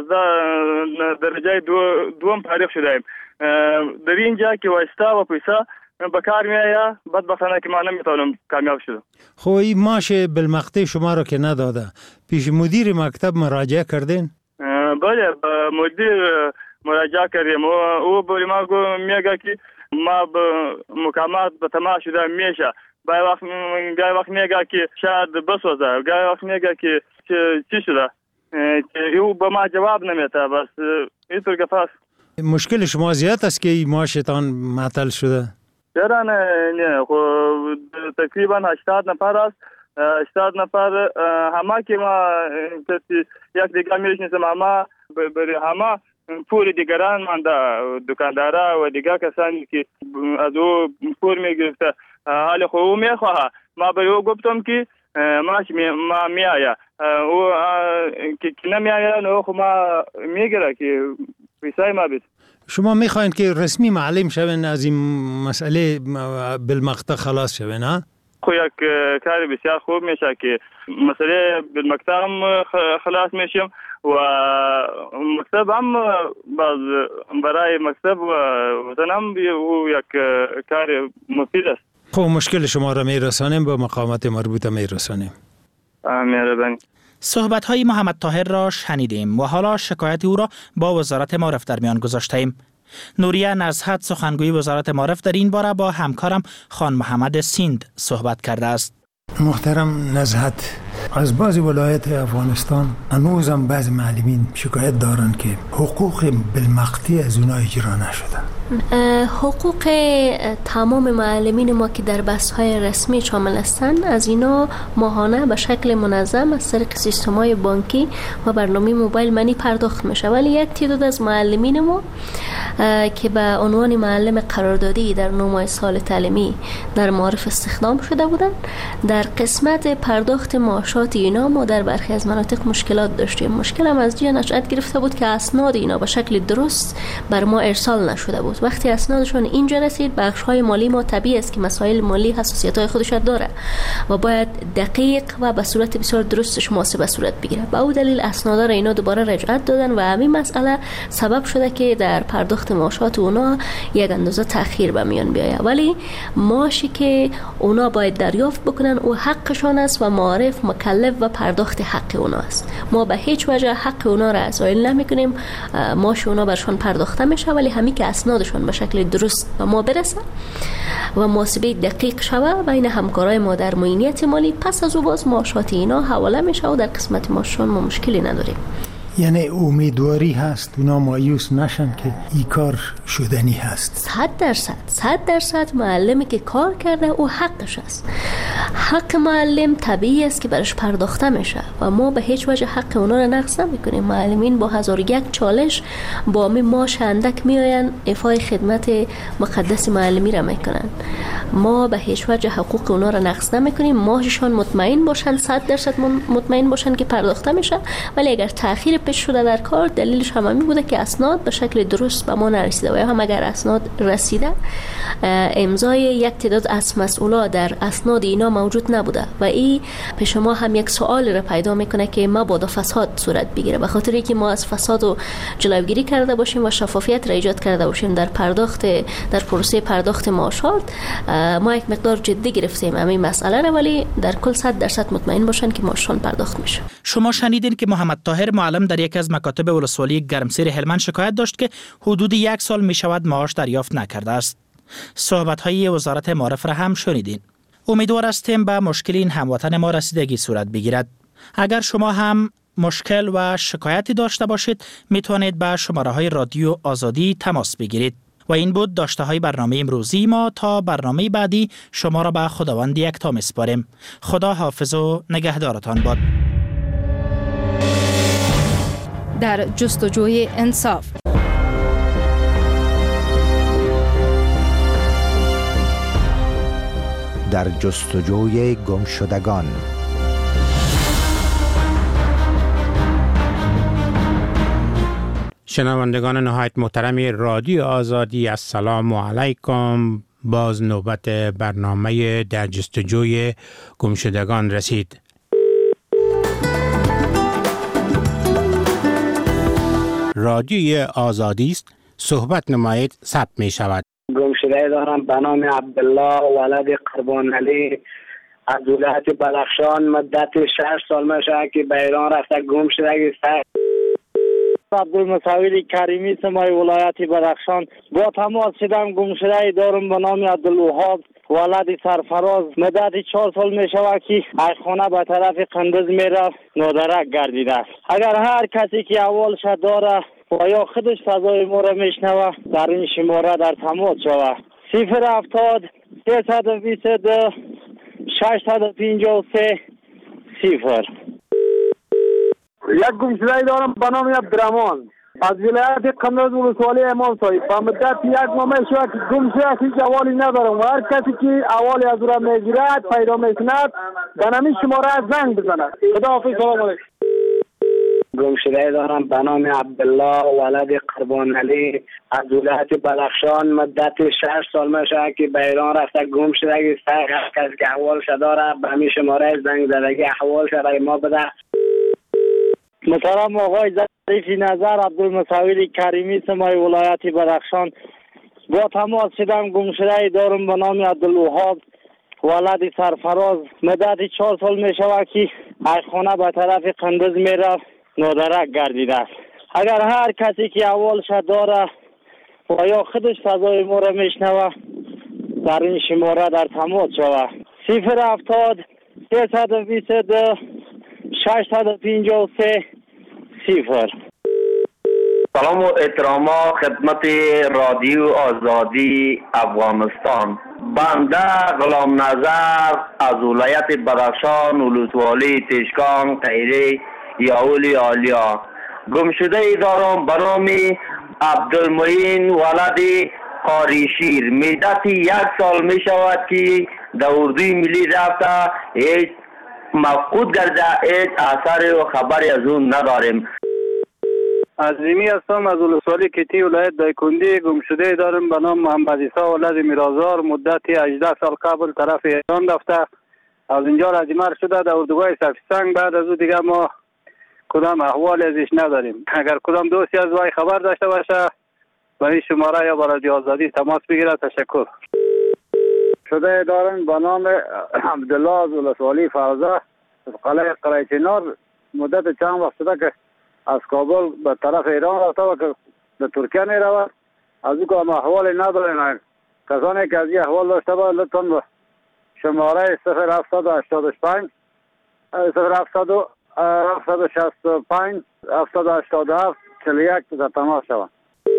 12 درجه دوم پایدار شدم. در اینجا که واسطه و پیسه به کار میآید بدبختانه که ما نمیتونم کامیاب شدم. خب این معاش بالمقطع شما رو که نداده پیش مدیر مکتب مراجعه کردین؟ بله به مدیر مراجعه کردیم. او به ما میگه که ما به مکالمات به تمام شده میشه. گاهی وقت میگه که شاید بسوزه، گاهی وقت میگه که چی شده. او به ما جواب نمیده. بس اینطور که پس مشکل شما زیاد است که این معاشتان معطل شده؟ چرا نه خب تقریبا 80 نفر است. 80 نفر همه که ما یک دیگر میشناسم همه پول دیگران مانده، دکاندارا و دیگر کسانی که از او پول میگرفته. حالا خب او میخواه ما به او گفتم که ما میآید او که نمیآید او خب ما میگیره که پیسای ما بید. شما میخواین که رسمی معلم شوین از این مسئله بالمقطع خلاص شوین ها؟ خب یک کار بسیار خوب میشه که مسئله بالمقطع هم خلاص میشیم و مکتب هم برای مکتب و وطن هم یک کار مفید است. خب مشکل شما را میرسانیم به مقامات مربوطه میرسانیم. مهربانی. صحبت‌های محمد طاهر را شنیدیم و حالا شکایت او را با وزارت معارف در میان گذاشتیم. نوریه نزهت سخنگوی وزارت معارف در این باره با همکارم خان محمد سیند صحبت کرده است. محترم نزهت، از بعضی ولایت افغانستان هنوزم بعضی معلمین شکایت دارند که حقوق بالمقطع از اونها اجرا نشده. حقوق تمام معلمین ما که در بحث‌های رسمی شامل هستند از اینا ماهانه به شکل منظم از طریق سیستم‌های بانکی و برنامه موبایل منی پرداخت میشه، ولی یک تعداد از معلمین ما که به عنوان معلم قراردادی در 9 ماه سال تعلیمی در معارف استخدام شده بودند در قسمت پرداخت معاشات اینا ما در برخی از مناطق مشکلات داشتیم. مشکل هم از جای نشأت گرفته بود که اسناد اینا به شکل درست بر ما ارسال نشده بود. وقتی اسنادشون اینجا رسید بخش‌های مالی ما طبیعی است که مسائل مالی حساسیت‌های خودش داره و باید دقیق و به صورت بسیار درستش محاسبه صورت بگیره. به اون دلیل اسنادا را اینا دوباره رجعت دادن و همین مسئله سبب شده که در پرداخت معاشات اونا یک اندازه تأخیر به میان بیاید. ولی معاشی که اونا باید دریافت بکنن او حقشون است و معارف مکلف و پرداخت حق اونا است. ما به هیچ وجه حق اونا را زایل نمی‌کنیم. معاش اونا برشون پرداخته میشه، ولی همین که اسنادشون به شکل درست به ما برسه و محاسبه دقیق شوه بین همکارای ما در معینیت مالی، پس از او باز معاشات اینا حواله میشه و در قسمت معاششون ما مشکلی نداریم. یعنی امیدواری هست اونا مایوس نشن که این کار شدنی هست. 100% معلمی که کار کرده او حقش است. حق معلم طبیعی است که برش پرداخته میشه و ما به هیچ وجه حق اونا رو نقض نمیکنیم. معلمین با 1001 چالش با می ماش اندک میآین ایفای خدمت مقدس معلمی را میکنن. ما به هیچ وجه حقوق اونا رو نقض نمیکنیم. ماهشان مطمئن باشن، 100% مطمئن باشن که پرداخته میشه. ولی اگر تأخیر پیش شده در کار، دلیلش هم همین بوده که اسناد به شکل درست به ما نرسیده و یا هم اگر اسناد رسیده امضای یک تعداد از مسئولا در اسناد اینا موجود نبوده و این پیش ما هم یک سوال را پیدا میکنه که مبادا فساد صورت بگیره. به خاطر اینکه ما از فساد و جلوگیری کرده باشیم و شفافیت را ایجاد کرده باشیم در پروسه پرداخت معاشات، ما یک مقدار جدی گرفتیم همین مسئله را، ولی در کل 100% مطمئن باشن که معاششان پرداخت میشه. شما شنیدین که محمد طاهر معلم در یکی از مکاتب ولسوالی گرمسیر هلمند شکایت داشت که حدود 1 سال می شود معاش دریافت نکرده است. صحبت‌های وزارت معارف را هم شنیدین. امیدوار هستیم به مشکل این هموطن ما رسیدگی صورت بگیرد. اگر شما هم مشکل و شکایتی داشته باشید میتوانید به شماره‌های رادیو آزادی تماس بگیرید. و این بود داشته های برنامه امروزی ما. تا برنامه بعدی شما را به خداوند یکتا میسپاریم. خدا حافظ و نگهدارتان باد. در جستجوی انصاف. در جستجوی گمشدگان. شنوندگان نهایت محترم رادیو آزادی، السلام علیکم. باز نوبت برنامه در جستجوی گمشدگان رسید. رادیوی آزادی است، صحبت نمایید ثبت می شود. گمشده دارم به نام عبدالله ولد قربان علی از ولایت بدخشان. مدت 6 سال میشه که به ایران رفته گم شده است. عبدالمصوری کریمی سمای ولایت بدخشان. با تماس شدم گمشده دارم به نام عبدالوهاب ولد سرفراز. مدت 4 سال می شود که از خانه به طرف قندز می رفت، نادرک گردیده است. اگر هر کسی که احوالش داره و یا خودش صدای ما را میشنوه در این شماره در تماس شوه. 070 322 653 0. یک گمشده دارم به نام عبدالرحمن از ولایت قندز ولسوالی امام صاحب. با مدت 1 ماه شد که گم شده، هیچ احوالی ندارم و هر کسی که احوالی از او را میگیرد پیدا میکند به نام شماره زنگ بزند. خداحافظ. سلام علیکم. گمشده دارم به نام عبدالله ولد قربان علی از ولایت بدخشان. مدت 6 سال میشه که به ایران رفته گم شده است. هر کسی که احوالش داره به همین شماره زنگ زدگی احوالش را ما بده. محترم آقای ظریفی نظر عبدالمصوری کریمی سمای ولایت بدخشان. با تماس شدم گمشده دارم به نام عبدالوهاب ولد سرفراز. مدت 4 سال می شود که از خانه به طرف قندز می رفت، نادرک گردیده است. اگر هر کسی که احوالش داره و یا خودش صدای ما را میشنوه در این شماره در تماس شوه. 070 322 653 0. سلام و احتراما خدمت رادیو آزادی افغانستان. بنده غلام نظر از ولایت بدخشان ولسوالی تشکان تیره یاولی آلیا. گمشده دارم به نام عبدالمعین ولد قاریشیر. مدت 1 سال می شود که در اردوی ملی رفته، هیچ مفقود گرده، هیچ اثر و خبری از اون نداریم. عظیمی هستم از ولسوالی کیتی ولایت دایکندی. گمشده دارم به نام محمد عیسی ولد میرازار. مدت 18 سال قبل طرف ایران رفته، از اینجا رجمر شده در اردوگاه سفیسنگ. بعد از او دیگه ما کدام احوال ازش نداریم. اگر کدام دوستی از وای خبر داشته باشه به این شماره یا با رادیو آزادی تماس بگیره. تشکر. شده دارم به نام عبدالله از ولسوالی فرزه از قلعه قریچنار. مدت چند وقت شده که از کابل به طرف ایران رفته و که به ترکیه می رود. از او که احوال نداریم. کسانی که از این احوال داشته باید لطفا به شماره 0785 765 787 41 در تماس شوند.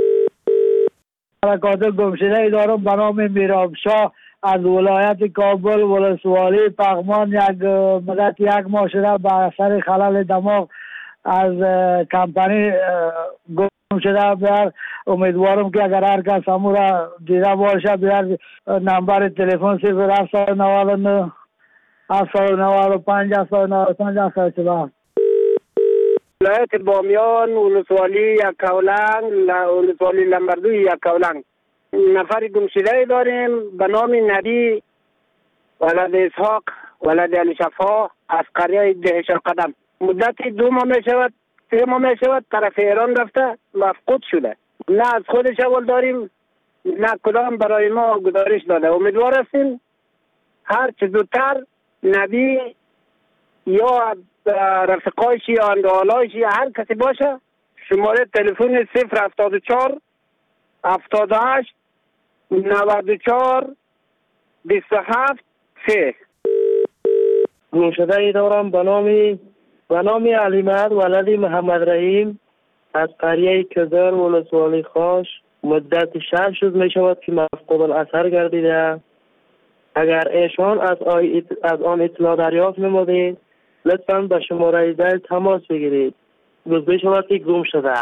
حرکات گمشده دارم به نام میرابشاه از ولایت کابل ولسوالی پغمان یک مدت یک ماه شده به اثر خلل دماغ از کمپانی گم شده. بیار امیدوارم که اگر هر کس همون را دیده باشه بیار نمبر تلفن 0799 795 795 747. ولایت بامیان ولسوالی یکاولنگ ولسوالی لنبردوی یکاولنگ نفر گمشده داریم به نام نبی ولد اسحاق ولد علی شفا از قریه دهشر قدم. مدت 2 ماه می شود 3 ماه می شود طرف ایران رفته مفقود شده. نه از خودش اول داریم نه کدام برای ما گزارش داده. امیدوار هستیم هر چه زودتر نبی یا رفقایش یا اندوالایش یا هر کسی باشه شماره تلفن 074 78 94 27 3. گمشده ای دارم به نام علی مهد ولد محمد رحیم از قریه کدر ولسوالی خاش. مدت 6 روز می شود که مفقود الاثر گردیده. اگر ایشان از آن اطلاع دریافت نمودید لطفاً به شماره دل تماس بگیرید. گفته شود که گم شده.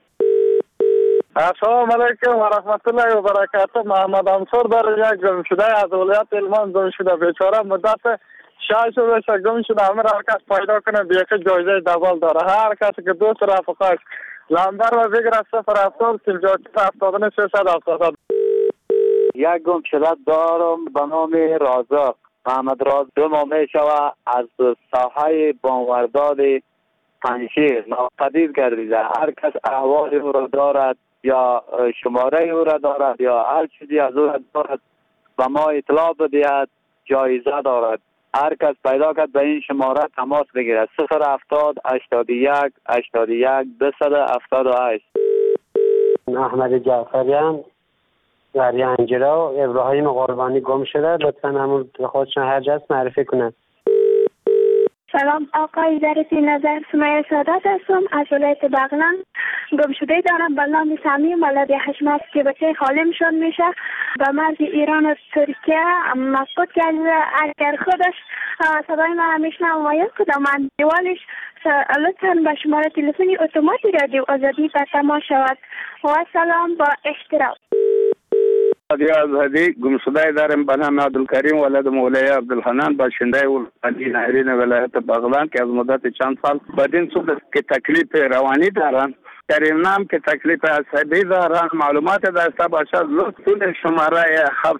السلام علیکم و رحمت الله و برکاته. محمد انصار در یک گم شده از ولایت علمان گم شده. بیچاره مدت 6 روز گم شده. همه هر کس پیدا کنه بیاکه جایزه دبل داره. هر کسی که دوست رفقاش لمبر و بگیره 070 74 370. یک گم شده دارم به نام رازق محمد راز. 2 ماه می شود از ساحه بانورداد پنشیر ناپدید گردیده. هر کس احوال او را دارد یا شماره او را دارد یا هر چیزی از او را دارد و ما اطلاع بدهد جایزه دارد. هر کس پیدا کرد به این شماره تماس بگیرد 070 81 81 278. احمد جعفریان در ینجرا ابراهیم قربانی گم شده. لطفا همون خودشون هر جاست معرفی کنند. سلام آقای ظریفی نظر سمیه سادات هستم از ولایت بغلان. گم شده دارم به نام سمیم ولد حشمت که بچه خالم شد میشه به مرز ایران و ترکیه مفقود کرده. اگر خودش صدای من میشنم و یا کدام دیوالش لطفا به شماره تلفنی اتوماتی رادیو آزادی به تماس شود. و سلام با احترام. رادیو آزادی گمشده داریم به نام عبدالکریم ولد مولای عبدالحنان باشنده ولسوالی نهرین ولایت بغلان که از مدت چند سال بدین صورت که تکلیف روانی دارن کریم نام که تکلیف عصبی دارن معلومات داشته باشد لطفاً شماره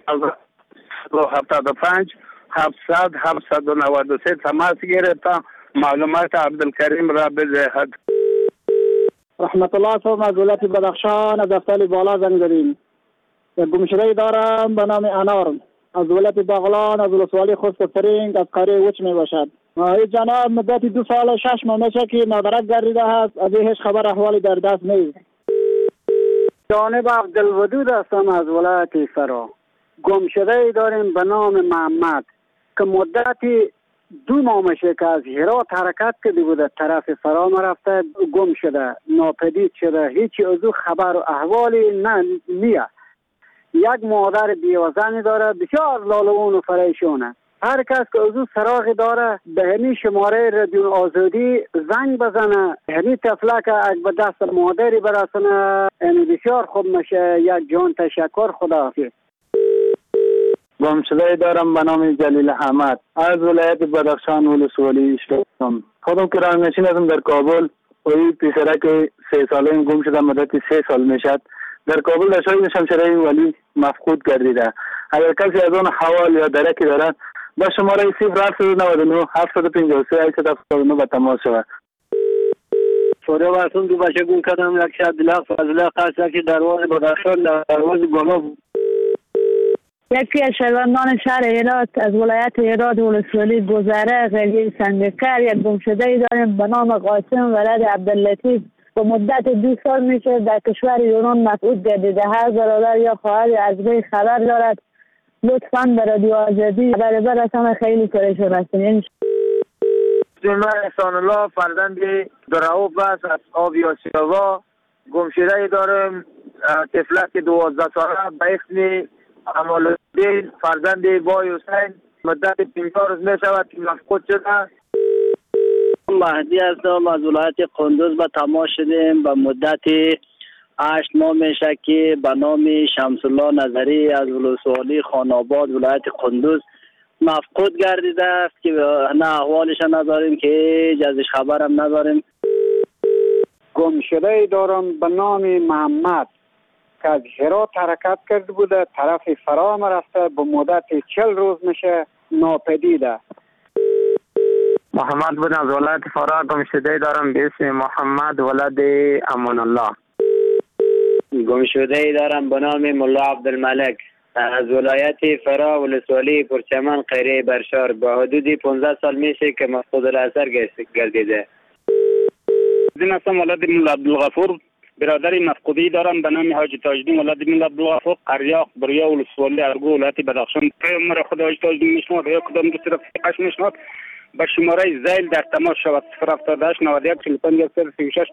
775 700 793 تماس گیرید تا معلومات عبدالکریم را بدهد. رحمت الله صاحب از ولایت بدخشان از دفتر بالا زنگ زدیم. گمشده دارم به نام انار از ولایت بغلان از ولسوالی خسروترینگ از قریه وچ می باشد. این جناب مدت 2 سال 6 ماه میشه که نادرک گردیده هست. از هیچ خبر احوالی در دست نیست. جانب عبدالودود هستم از ولایت فرا. گمشده داریم به نام محمد که مدتی 2 ماه میشه که از هرات حرکت کرده بوده طرف فرا رفته گم شده ناپدید شده. هیچی از او خبر و احوالی نیه. یک مادر بیوزنی داره بسیار لالوون و فریشونه. هر کس که از او سراغی داره به همین شماره رادیو آزادی زنگ بزنه. همین طفله که اگه به دست مادری برسونه بسیار خوب میشه. یک جان تشکر. خداحافظ. گمشده دارم به نام جلیل احمد از ولایت بدخشان ولسوالی اشتم. خودم کرانشین هستم در کابل. و این پسره که 3 ساله گم شده مدت 3 سال میشد در کابل در شهر شمشیره ولی مفقود گردیده. اگر کسی از اون حوال یا درکی دارد با شماره 0799 753 879 به تماس شود. سوره واسون دو بچه گم کردم یک شب دلاغ فضله قصد که درواز بدخشان درواز گلاب. یکی از شهروندان شهر هرات از ولایت هرات ولسوالی گذره قریه سنگکر یک گمشده ای داریم به نام قاسم ولد عبداللطیف و مدت 2 سال میشه در کشور ایران مفقود گردیده. هر برادر یا خواهر از وی خبر دارد لطفاً به رادیو آزادی برسان خیلی پریشان هستیم. اسم من احسان الله فرزند دراوب است از آب یاسیروا. گمشده دارم طفلک 12 ساله به اسم امالالدین فرزند بای حسین. مدت 50 روز می شود که مفقود شده. مهدی هستم از ولایت قندوز به تماس شدیم. به مدت 8 ماه میشه که به نام شمس الله نظری از ولسوالی خاناباد ولایت قندوز مفقود گردیده است که نه احوالش نداریم که ازش خبرم نداریم. گمشده دارم به نام محمد که از هرات حرکت کرده بوده، طرف فرام رفته، به مدت 40 روز میشه ناپدیده. محمد بن از ولایت فرا گمشده دارم به اسم محمد ولد امان الله. گمشده دارم به نام ملا عبدالملک از ولایت فرا ولسوالی پرچمن قریه برشار. با حدود 15 سال میشه که مفقود الاثر گردیده. این هستم ولد ملا عبدالغفور، برادر مفقودی دارم به نام حاج تاجدین ولد ملا عبدالغفور، قریاق بریا ولسوالی ارگو ولایت بدخشان. پیامبر خدا حاج تاجدین میشناد یا کدام دوست رفیقش میشناد با شماره زیل در تماس شود 078 91 45 36.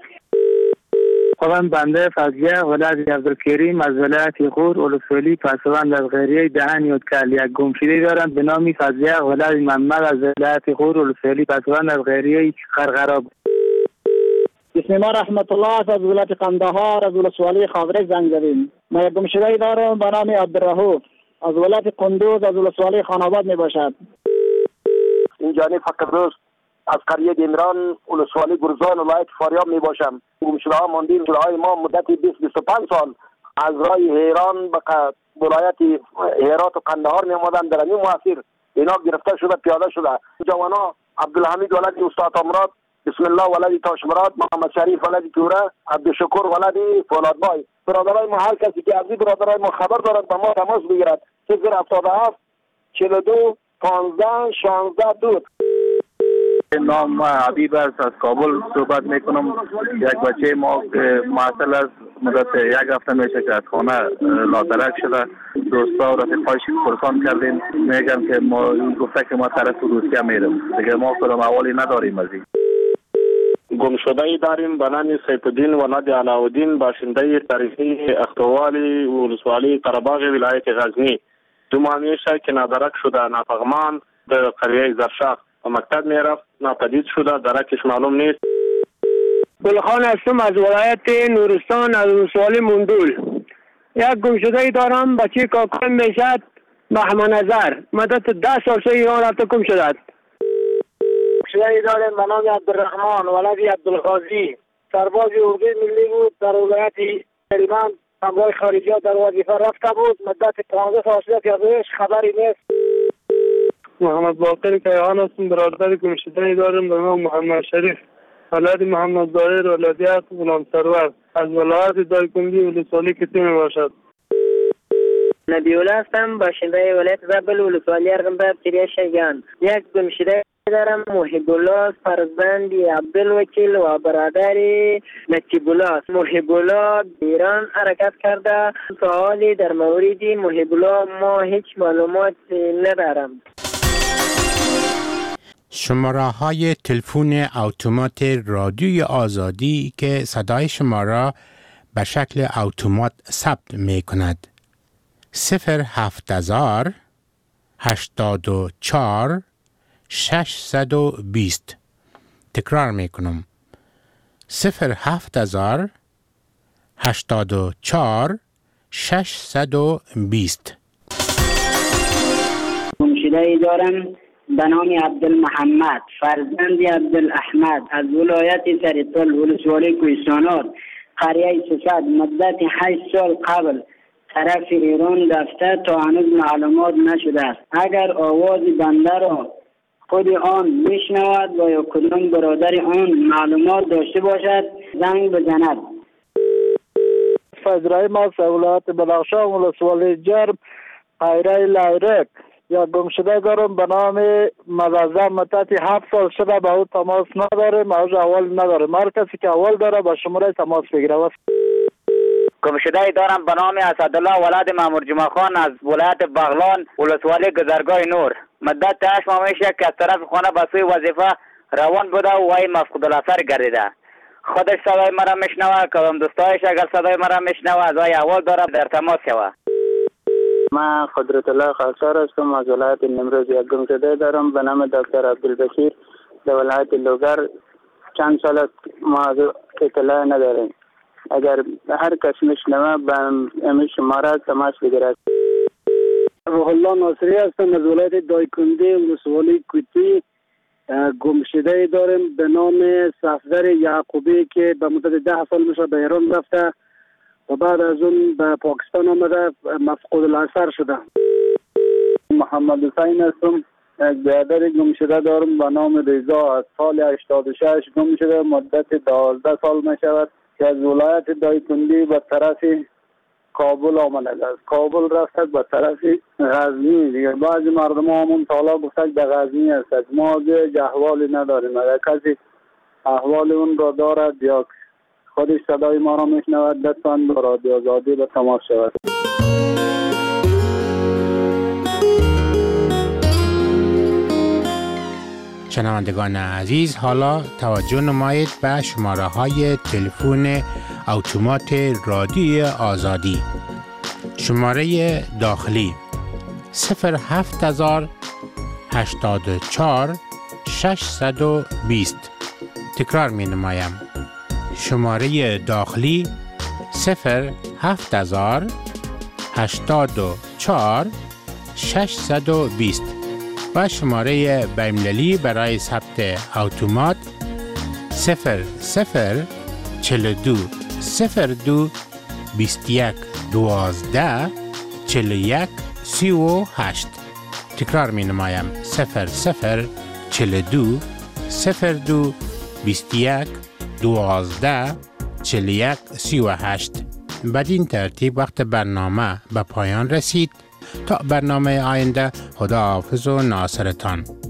خودم بنده فضیه ولد عبدالکریم از ولایت غور ولسوالی پسوند از غیریه دهن یودکل. یک گمشده دارم به نام فضیه ولد محمد از ولایت غور ولسوالی پسوند از غیریه قرقراب. بسم الله رحمت الله از ولایت قندهار از ولسوالی خاوره زنگزدین. ما یک گمشده دارم به نام عبدالرحوف از ولایت قندوز از ولسوالی خاناباد می باشد. این جانب فقط از قریه دیمران ولسوالی گرزان ولایت فاریاب می باشم. گمشده ها ماندیم های ما مدت 20-25 سال از راه ایران به ولایت هرات و قندهار می آمدن. در این مسیر اینا گرفته شده پیاده شده. جوانا عبدالحمید ولد استاد امراد، بسم الله ولد تاشمراد، محمد شریف ولد توره، عبدالشکر ولد فولادبای. برادرای ما هر کسی که از این برادرای ما خبر دارد با ما تماس بگیرد. 077 42 15 16 2. نام حبیب است از کابل صحبت میکنم. یک بچه ما معطل است مدت 1 هفته میشه که از خانه ناترک شده. دوستا و رفیقایش پرسان کردیم میگن که ما گفته که ما طرف روسیه میرم دیگه. ما کدام احوالی نداریم. از این گمشده ای داریم به نام سیف الدین ولد علاءالدین باشنده تاریخی اختوالی ولسوالی قره‌باغ ولایت غزنی. 2 ماه میشه که نادرک شده. نافغمان در قریه زرشاق و مکتب میرفت ناپدید شده. درکش معلوم نیست. گلخان هستم از ولایت نورستان از ولسوالی مندول. یک گمشده ای دارم بچه کاکان میشد محمد نظر. مدت 10 سال سه ایران رفته گم شده. گمشده ای دارم به نام عبدالرحمن ولد عبدالغازی. سرباز اردوی ملی بود در ولایت هلمند. امرای خارجی در وظیفه رفته بود. مدت 15 سال شده که ازش خبری نیست. محمد باقر کیهان هستم، برادر گمشده دارم به نام محمد شریف ولد محمد ظاهر ولدیت غلام سرور از ولایت دایکنډي ولسوالی کتی می باشد. نبی الله هستم، باشنده ولایت زابل ولسوالی ارغنداب کریه شیگان. یک گمشده دارم محب الله فرزند عبدالوکیل و برادر نجیب الله. محب الله ایران حرکت کرده. سوالی در مورد محب الله ما هیچ معلومات ندارم. شماره های تلفن اتومات رادیوی آزادی که صدای شما را به شکل اتومات ثبت می کند. 07000 84 620. تکرار می کنم. 07000 84 620. گمشده دارم به نام عبدالمحمد فرزند عبدالاحمد از ولایت سرطل ولسوالی کوهستانات قریه سوسد. مدت 8 سال قبل طرف ایران رفته تا هنوز معلومات نشده است. اگر آواز بنده را خود آن میشنود و یا کدام برادر آن معلومات داشته باشد زنگ بزند. فضرای ما ولایت بدخشان ولسوالی جرم قریه لایرک. یا گمشده دارم به نام مززم. مدت 7 سال شده با او تماس نداریم. از اول نداریم. هر کسی که اول داره با شماره تماس بگیره. گمشده دارم به نام اسدالله ولد مامور جمعه خان از ولایت بغلان ولسوالی گذرگاه نور. مدت 8 ماه میشه که از طرف خانه به سوی وظیفه روان بوده و وای مفقود الاثر گردیده. خودش صدای مرا میشنوه، کدام دوستایش اگر صدای مرا میشنوه از وای احوال داره در تماس شوه. من قدرت الله خاصار هستم، از ولایت نیمروز. یک گمشده دارم به نام دکتر عبدالبشیر در ولایت لوگر. چند سال است ما از اطلاع نداریم. اگر هر کس میشنوه به امی شماره تماس بگیرد. روح الله ناصری هستم، از ولایت دایکنده ولسوالی کوتی. گمشده داریم به نام صفدر یعقوبی که به مدت 10 سال میشه به ایران رفته و بعد از اون به پاکستان آمده مفقود الاثر شده. محمد حسین هستم، یک برادر گمشده دارم به نام رضا. از سال 86 گم شده، مدت 12 سال می شود که از ولایت دایکنده به طرف کابل آمده است. کابل رفته به طرف غزنی. دیگه بعضی مردم همون تالا گفتن به غزنی است. ما احوالی نداریم. اگر کسی احوال اون را دارد یا خودش صدای ما را میشنود لطفاً با رادیو آزادی به تماس شود. شنوندگان عزیز، حالا توجه نمایید به شماره های تلفن اتومات رادیوی آزادی. شماره داخلی 07084 620. تکرار می نمایم. شماره داخلی 07084 620 و شماره بین‌المللی برای ثبت اتومات 0042 02 21 12 41 38. تکرار می نمایم. 0042 02 21 12 41 38. بدین ترتیب وقت برنامه به پایان رسید. تا برنامه آینده، خدا حافظ و ناصرتان.